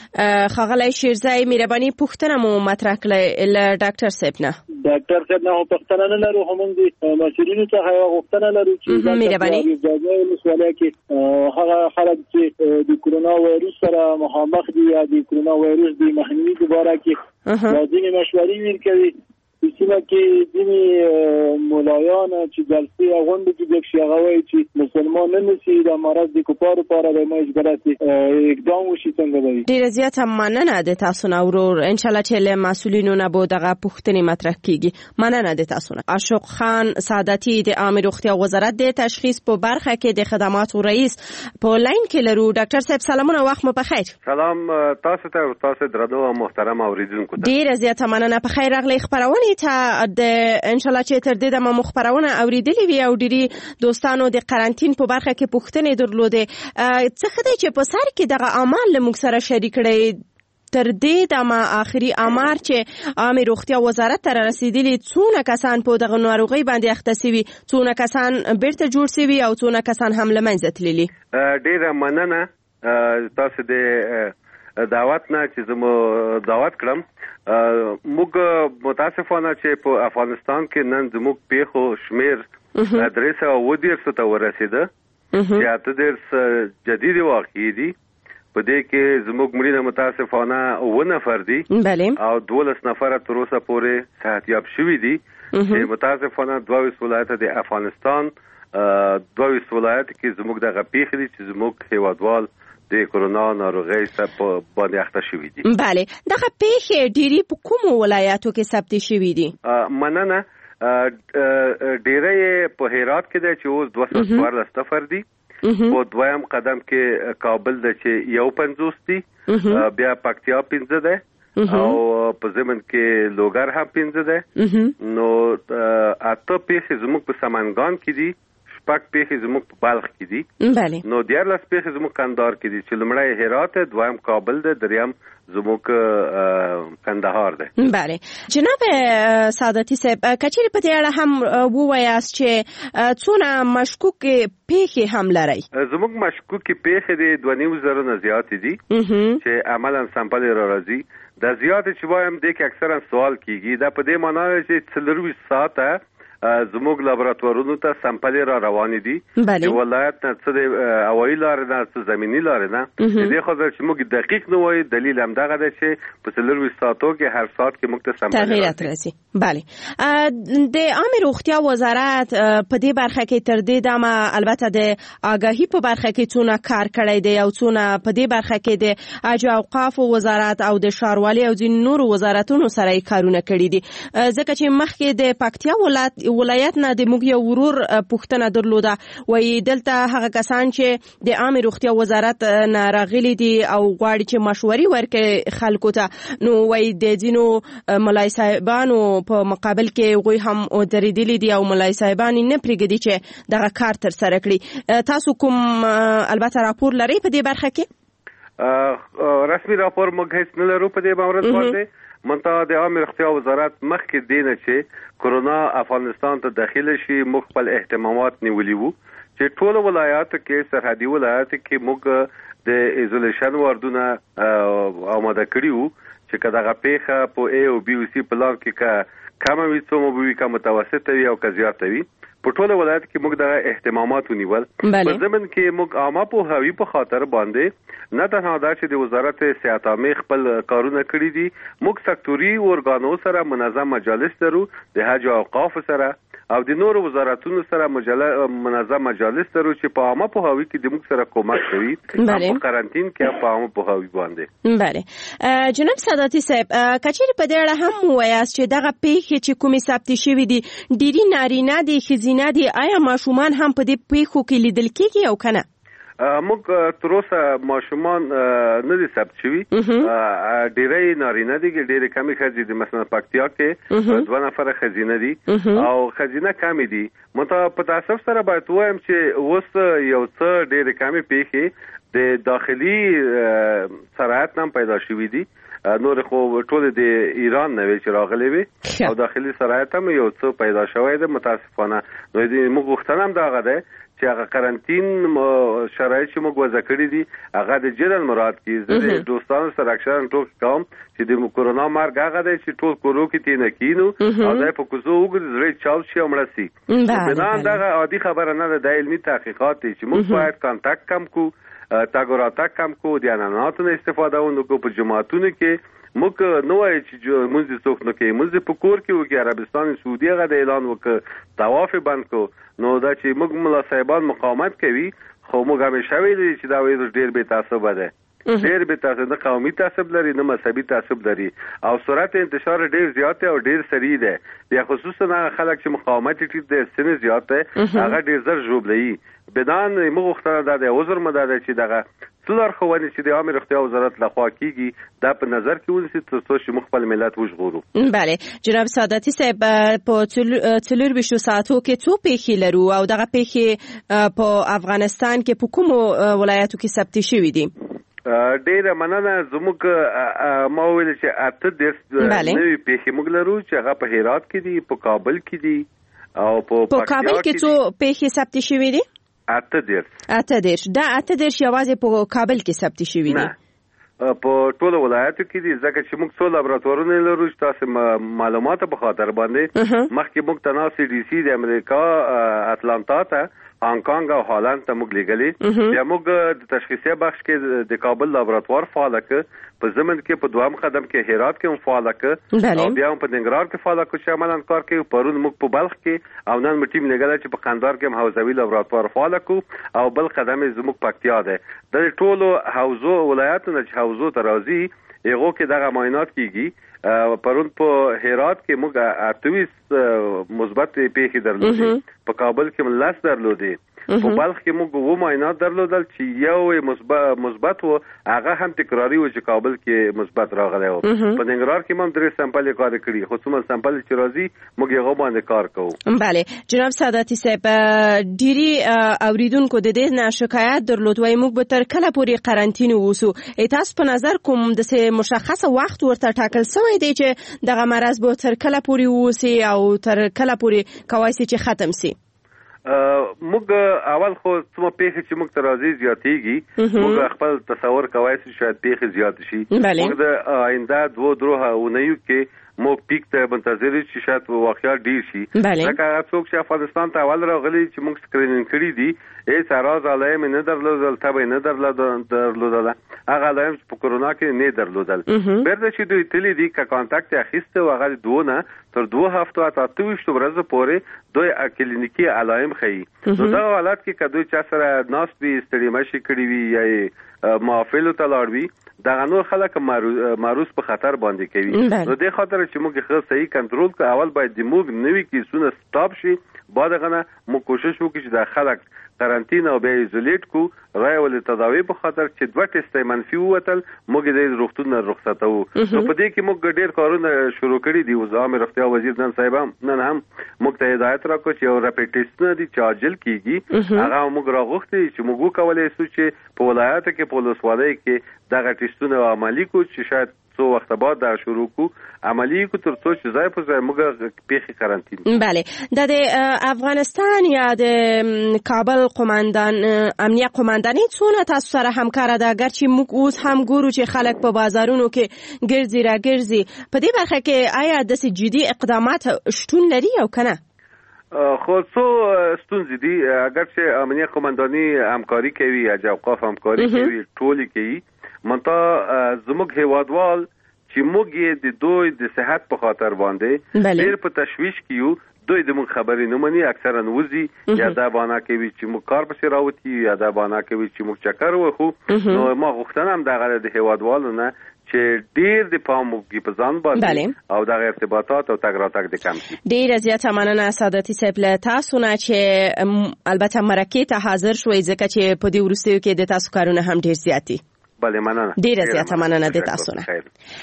خغلی شیرزای مهرباني پوښتنه مو مطرح کړه ل ډاکټر صاحب نه. ډاکټر صاحب نه پوښتنه نه لرو هم دي مسؤلینو ته غوښتنه لرو چې مهرباني د سوالای کې هغه خلک چې د کرونا وایرس سره مخامخ دي یا د کرونا وایرس د مخنیوي لپاره کې لازمي مشورې ورکوي سیمه کې دیني مولایان چې جلسې غونډې کې د شیغوي چې مسلمان نه نشي د مرض د کفارو لپاره د مجبوراتي اقدام وشي څنګه دی. ډیر زیاته مننه د تاسو نه ورور ان شاء الله چې له مسؤلینو نه به دغه پوښتنې مطرح کیږي. مننه د تاسو نه. اشوق خان سعادتي د عامه روغتیا وزارت د تشخیص په برخه کې د خدماتو رئیس په لاین کې لرو. ډاکټر صاحب سلامونه وخت مو په خیر. سلام تاسو ته او تاسو درنو محترم اوریدونکو ته. ډیر زیاته مننه په خیر راغلی خبرونه ته د ان شاء الله چې تر دې د مخبرونه اوریدلې وي او ډيري دوستانو د قرنټین په برخه کې پوښتنې درلوده څه خدای چې په سر کې دغه اعمال له موږ سره شریک کړي تر دې د ما اخري امر چې عامه روغتیا وزارت ته رسیدلی څونه کسان په دغه ناروغي باندې اخته سوي څونه کسان بیرته جوړ سوي او څونه کسان هم لمنځه تللي. ډیره مننه تاسو د دعوت نه چې زمو دعوت کړم. موږ متاسفانه چې په افغانستان کې نن زموږ پیښو شمیر درې سوه اووه دېرش ته ورسېده چې اته دېرش جدید واقعې دي. په دې کې زموږ مړینه متاسفانه اووه نفر دي او دولس نفره تر اوسه پورې صحتیاب شوي دي چې متاسفانه دوه ویشت ولایته د افغانستان دوه ویشت ولایت کې زموږ دغه پیښې دي چې زموږ هیوادوال د کرونا ناروغي څخه باندې اخته شوي دي. بله دغه پیښې ډېری په کومو ولایاتو کې ثبت شوي دي؟ مننه ډېری په هرات کې دی چې اوس دوه سوه څوارلس نفر دي. په دویم قدم کې کابل دی چې یو پنځوس دي. بیا پکتیا پنځه دی او په ضمن کې لوګر هم پنځه دی. نو اته پیښې زموږ په سمنګان کې دي شپږ پیښې زموږ په بلخ کې دي. بله. نو دیارلس پیښې زموږ کندهار کې دي چې لومړی هرات، دویم کابل ده، دریم زموږ کندهار ده. بله. جناب سعادتي صاحب کچېرې په دې اړه هم ووایاست چې څونه مشکوک پیښې هم لري؟ زموږ مشکوک پیښې دي دوه نیم زره نه زیاتې دي چې عملاً سمپل را راځي. د زیات چې وایم د کې اکثرا سوال کیږي دا په دې معنی چې څلوروي ساعته زموږ لابراتوارونو ته سمپل را روان دي چې ولایت نه څه د هوایي لارې نه څه زمینی لارې نه. دې خو چې موږ دقیق نه وایي دلیل هم دغه دی چې په څلوروي ساعتو کې هر ساعت کې موږ ته سمپل تغیرات راځي. بله. د عامه روغتیا وزارت په دې برخه کې تر دې دمه البته د آگاهی په برخه کې څونه کار کړی دی او څونه په دې برخه کې د اجر اوقاف وزارت او د ښاروالۍ او د نورو وزارتونو سره کارونه کړي دي. ځکه چې مخکې د پکتیا ولایت ولایت نه د موږ یو ورور پوښتنه درلوده وایي دلته هغه کسان چې د عامه روغتیا وزارت نه راغلي دي او غواړي چې مشورې ورکړي خلکو ته، نو وایي د ځینو ملای صاحبانو په مقابل کې غوی هم درېدلي دي او ملای صاحبان نه پرېږدي چې دغه کار تر سره کړي. تاسو کوم البته راپور لرئ په دې برخه کې؟ رسمي راپور موږ هیڅ نه لرو په دې مورد باندې. منتها د عامه روغتیا وزارت مخکې دینه چې کرونا افغانستان ته داخله شي موږ خپل اهتمامات نیولي وو چې ټول ولایاتو کې سرحدي ولایاتو کې موږ د ایزولیشن واردونه آماده کړي وو چې که دغه پیښه په ای او بي او سي پلان کې که کمه وي څومره به وي که متوسطه وي او که زیاته وي په ټول ولایت کې موږ دغه اهتمامات ونیول. په ضمن کې موږ عامه پوهاوي په خاطر باندې نه تنها دا چې د وزارت صحت عامه خپل کارونه کړي دي، موږ سکتوري اورګانو سره منظم مجالس لرو د حج او اوقاف سره او د نورو وزارتونو سره منظم مجالس لرو چې په عامه پوهاوي کې د موږ سره کومک کوي په قرنټین کې په عامه پوهاوي باندې. بله. جناب سعادتي صاحب کچېرې په دې اړه هم ووایاست چې دغه پیښې چې کومې ثبت شوي دي ډېرې نارینه دي ښځینه دي، آیا ماشومان هم په دې پیښو کې لیدل کېږي او که نه؟ موږ تر اوسه ماشومان نه دي ثبت شوي، ډېری نارینه دي، ډېرې کمې ښځې دي. مثلا پکتیا کې دوه نفره ښځینه دي او ښځینه کمې دي. منتها په تاسف سره باید ووایم چې اوس یو څه ډېرې کمې پیښې د داخلي سرایت هم پیدا شوي دي. نور خو ټول د ایران نه وی چې راغلي وي او داخلي سرایت هم یو څه پیدا شوی دی متاسفانه. نو د موږ غوښتنه هم دغه ده چې هغه قرنټین شرایط چې موږ وضع کړي دي هغه د جدل مراد کړي. زه د دوستانو سره اکثرا ټوک کوم چې د کورونا مرګ هغه دی چې ټول کورو کې تینه کینو او دای په کوزو وګړي زړه چاو شي او مړ شي. بنان دغه عادي خبره نه ده، د علمي تحقیقات دي چې موږ باید کانټاکټ کم کو، تاګوراتک کم کو، د اناناتو نه استفاده ونکو. په جماعتونو کې موږ نو وایي چې موږ څوک نه کوي، موږ په کور کې وکړي. عربستان سعودي هغه د اعلان وکړ طواف بند کو، نو دا چې موږ ملا صاحبان مقاومت کوي خو موږ همیشه ویلي چې دا وایي ډېر بې تعصبه ده، ډېر بې تعصب، نه قومي تعصب لري نه مذهبي تعصب لري او سرعت انتشار ډېر زیات او ډېر سریع ده. بیا خصوصا هغه خلک چې مقاومت ټیټ دی سن زیات ده هغه ډېر زر ژوبلي. بدان موږ غوښتنه ده د عذر مدار چې دغه څلور خوونې چې د عامه روغتیا وزارت لخوا کیږي دا په نظر کې ونیسي تر څو چې موږ خپل ملت وژغورو. بله. جناب سعادتي صاحب په څلور ویشتو ساعتو کې څو پیښې لرو او دغه پیښې په افغانستان کې په کومو ولایتو کې ثبت شوي دي؟ ډېره مننه. زموږ ما ویل چې اته دېرش نوي پیښې موږ لرو چې هغه په هرات کې دي، په کابل کې دي او په کابل کې څو پیښې ثبت شوي دي؟ اته دېرش. اته دېرش. دا اته دېرش یوازې په کابل کې ثبت شوي دي؟ په ټولو ولایاتو کې دي ځکه چې موږ څو لابراتوارونه لرو چې تاسو معلومات په خاطر باندې مخکې موږ تنها سی ډي سي د امریکا اتلانتا ته هانګ کانګ او هالند ته موږ لېږلي. بیا موږ د تشخیصي بخش کې د کابل لابراتوار فعال کړ، په ضمن کې په دوام قدم کې هرات کې هم فعال کړ او بیا هم په ننګرهار کې فعال کړ چې عملاً کار کوي. پرون موږ په بلخ کې او نن موږ ټیم لګل چې په قندهار کې هم حوزوي لابراتوار فعال کړ او بل قدم زموږ پکتیا ده. د ټولو حوزو ولایاتو نه چې حوزو ته راځي هغه کې دغه معاینات کیږي. پرون په هرات کې موږ اته ویشت مثبت پیښې درلودې، په کابل کې لس درلودې په بلخ کې موږ وو معاینات درلودل چې یو مثبت مثبت و هغه هم تکراری و چې کابل کې مثبت راغلی و په ننګرهار کې هم درې سمپل کار کړي خو څومره سمپل چې راځي موږ هغه باندې کار کوو. بله جناب سعادتي صاحب ډيري اوریدونکو د دې نه شکایت درلود وای موږ به تر کله پورې قرنټین ووسو. تاسو په نظر کوم د مشخص وخت ورته ټاکل شوی دی چې دغه مرض به تر کله پورې ووسي او تر کله پورې کوای شي چې ختم شي؟ موږ اول خو څومره پیښې چې موږ ته راځي زیاتېږي موږ خپل تصور کوای شو شاید پیښې زیات شي. موږ د آینده دوه دروه اونیو کې موږ پیک ته منتظر چې شاید واقعا ډیر شي. لکه څوک چې افغانستان ته اول راغلي چې موږ سکرینینګ کړی دي هیڅ اراز علایم نه درلودل تبه نه درلودل هغه علایم په کرونا کې نه درلودل بیرته چې دوی تللی دي که کانټاکټ اخیسته و هغه دوه تر دوه هفتو اته ویشت ورځې پورې دوی کلینیکي علایم ښیي. نو دا حالت کې که دوی چا سره ناست وي ستړي مشي کړي وي یا معافلو ته لاړ وي دغه نور خلک معروض په خطر باندې کوي. نو دې خاطر چې موږ خپل صحیح کنټرول کړو اول باید د موږ نوي کیسونه سټاپ شي بعد غنه موږ کوشش وکړو چې د خلک قرنټین او بیا ایزولیټ کو راي ول تداوی په خاطر چې دوه ټیسټ منفي وتل موږ د روغتون رخصتو. نو په دې کې موږ ډېر کارونه شروع کړي دي. وزارت روغتیا وزیر نن صاحب نن هم موږ ته هدایت راکړ چې یو راپټ ټیسټ نه دي چې عاجل کیږي هغه موږ راغوښتي چې موږ کولای شو چې په ولایت کې په ولسوالۍ کې دغه ټیسټونه عملي کو چې شاید څو وخت بعد دا شروع کو عملی کو تر څو چې ځای په ځای موږ پیښې قرنټین. بله د افغانستان یا د کابل قوماندان امنیه قومانداني څونه تاسو سره همکار ده اگرچې موږ اوس هم ګورو چې خلک په بازارونو کې ګرځي را ګرځي په دې برخه کې آیا د جدي اقدامات شتون لري او کنه؟ خو څو ستونزې دي اگرچې امنیه قومانداني همکاري کوي یا اوقاف همکاري کوي ټولې کوي منتها زموږ هیوادوال چې موږ یې د دوی د صحت په خاطر باندې ډېر په تشویش کیو دوی د موږ خبرې نه مني اکثرا وزي یا دا بانا کوي چې موږ کار پسې راوتی یا دا بانا کوي چې موږ چکر وخو. نو ما غوښتنه هم دغه د هیوادوالو نه چې ډېر د پام وکړي په ځان باندې او دغه ارتباطات او تګ راتګ د کم شي. ډېر زیاته مننه سعادتي صاحب له تاسو نه چې البته مرکې ته حاضر شوئ ځکه چې په دې وروستیو کې د تاسو کارونه هم ډېر زیات دي. بله مننه ډیره زیاته مننه د تاسو نه.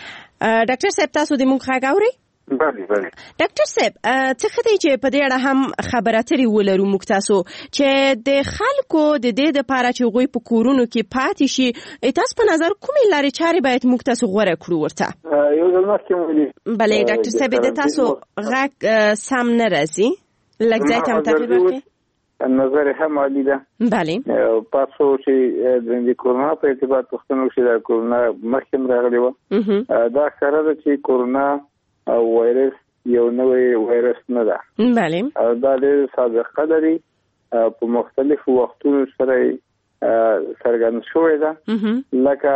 ډاکټر صاحب تاسو د موږ غږ اورئ؟ بله بله. ډاکټر صاحب څه ښه دی چې په دې اړه هم خبرې اترې ولرو موږ تاسو چې د خلکو د دې دپاره چې هغوی په کورونو کې پاتې شي تاسو په نظر کومې لارې چارې باید موږ تاسو غوره کړو ورته؟ یو ځل مخکې ویلي. بله ډاکټر صاحب د تاسو غږ سم نه راځي لږ ځای ته هم تغییر ورکړئ. نظر هم عالی ده. بله. پاسو چې د کورونا په ارتباط پوښتنه وشي د کورونا مخکې راغلی و دا ښکاره ده چې کورونا وایرس یو نوی وایرس نه ده. بله. دا ډېر سابقه لري په مختلفو وختونو سره څرګند شوې ده لکه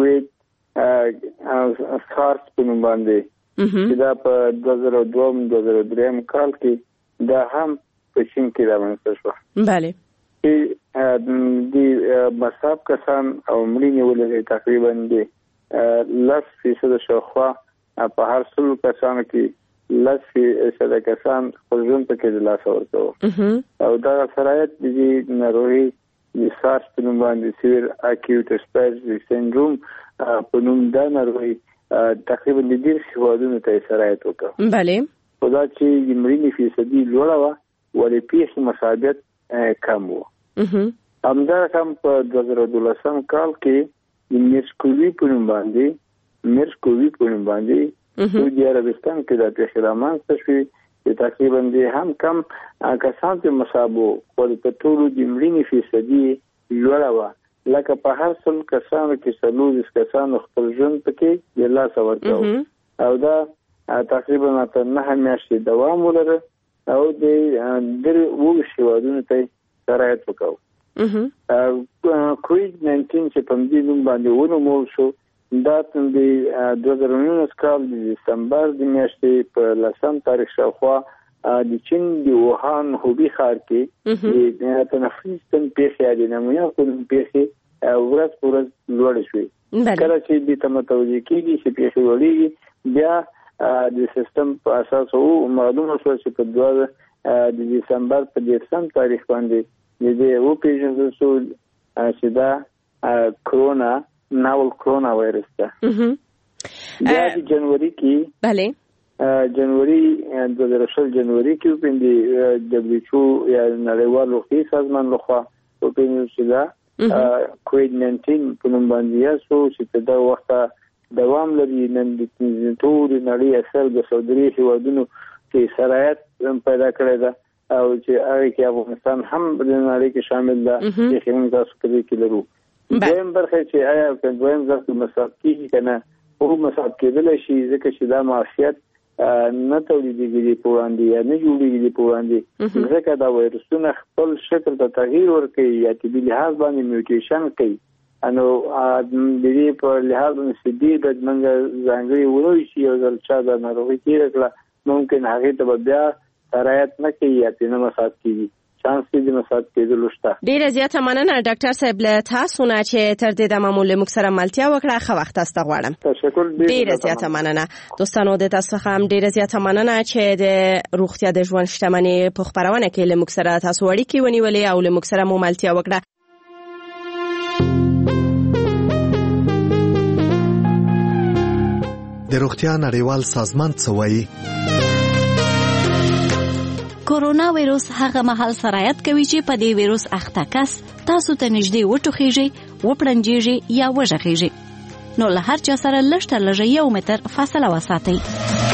کووید سارس په نوم باندې چې دا په دوه زره دوه دوه زره درې کال کې دا هم په چین کې رامنځته شوه. بله. چې د مصاب کسان او مړینې ولري تقریبا د لس فیصد شاوخوا په هر سلو کسانو کې لس فیصد کسان خپل ژوند پکې د لاسه ورکوي او دا سرایت د دې ناروغي د سارس په نوم باندې سیویر اکیوټ اسپایرز سندروم په نوم دا ناروغي تقریبا د ډېر هیوادونو ته سرایت وکړه. بله. خو دا چې د مړینې فیصدي لوړه وه ولې پیښې مصابیت کم و. همدارنګه په دوه زره دولسم کال کې د میرسکووي په نوم باندې میرسکووي په نوم باندې سعودي عربستان کې د پیښې رامنځته شوې چې تقریبا د هم کم کسان په مصابو ولې په ټولو د مړینې فیصدي لوړه وه لکه په هر سل کسانو کې څلور کسانو خپل ژوند پکې د لاسه ورکاوه او دا تقریبا تر نهه میاشتې دوام ولره او د درې اووه هیوادونو ته سرایت وکړو. کووید ناینټین چې په دې نوم باندې ونومول شو دا د دوه زره نولس کال د دسمبر د میاشتې په لسم تاریخ شاوخوا د چین د ووهان هوبي ښار کې د تنفسي ستونزې پیښې د نمونیا په نوم پیښې ورځ په ورځ لوړې شوې. کله چې دې ته متوجه کېږي چې پیښې لوړېږي بیا د سیستم په اساس او معلومه شو چې په دوه د دسمبر په دیرشم تاریخ باندې د دې و پیژندل شو چې دا کرونا ناول کرونا وایرس ده. بیا د جنوري کې بله جنوري دوه زره شل جنوري کې په دې دبليو ایچ او یا نړیوال روغتیا سازمان لخوا په پیژندل شو دا کووید ناینټین په نوم باندې سو چې دا وخت دوام لري. نن د ټول نړۍ اثر د سعودي هیوادونو کې سرایت پیدا کړی ده او چې هغه کې افغانستان هم د نړۍ کې شامل ده چې خلک تاسو په دې کې لرو. دویم برخه چې آیا په دویم ځل کې مصاب کیږي کنه او مصاب کېدل شي ځکه چې دا معافیت نه تولیدېږي په وړاندې یا نه جوړېږي په وړاندې ځکه دا وایرسونه خپل شکل ته تغییر ورکوي یا طبي لحاظ باندې میوټیشن کوي. انو د دې په لحاظ باندې دې د منځ ځانګړي ورو شي او ځل چا د ناروغي کېږي ممکن هغه ته بیا سرایت نه کوي یا تنه مساعد کیږي چانس دې مساعد کېدل شته. ډیره زیاته مننه ډاکټر صاحب له تاسو نه چې تر دې د معمول موږ سره ملتیا وکړه. خو وخت تاسو غواړم. تشکر ډیره زیاته مننه. دوستانو د تاسو هم ډیره زیاته مننه چې د روغتیا د ژوند شتمنۍ په خبرونه کې له موږ سره تاسو وړي کې ونیولې او له موږ سره مو ملتیا وکړه. د روغتیا نړیوال سازمان څه وایي؟ کورونا وایروس هغه مهال سرایت کوي چې په دې وایروس اخته کس تاسو ته نږدې وټوخیږي، وپړنجیږي یا وژغیږي. نو له هر چا سره لږ تر لږه یو متر فاصله وساتئ.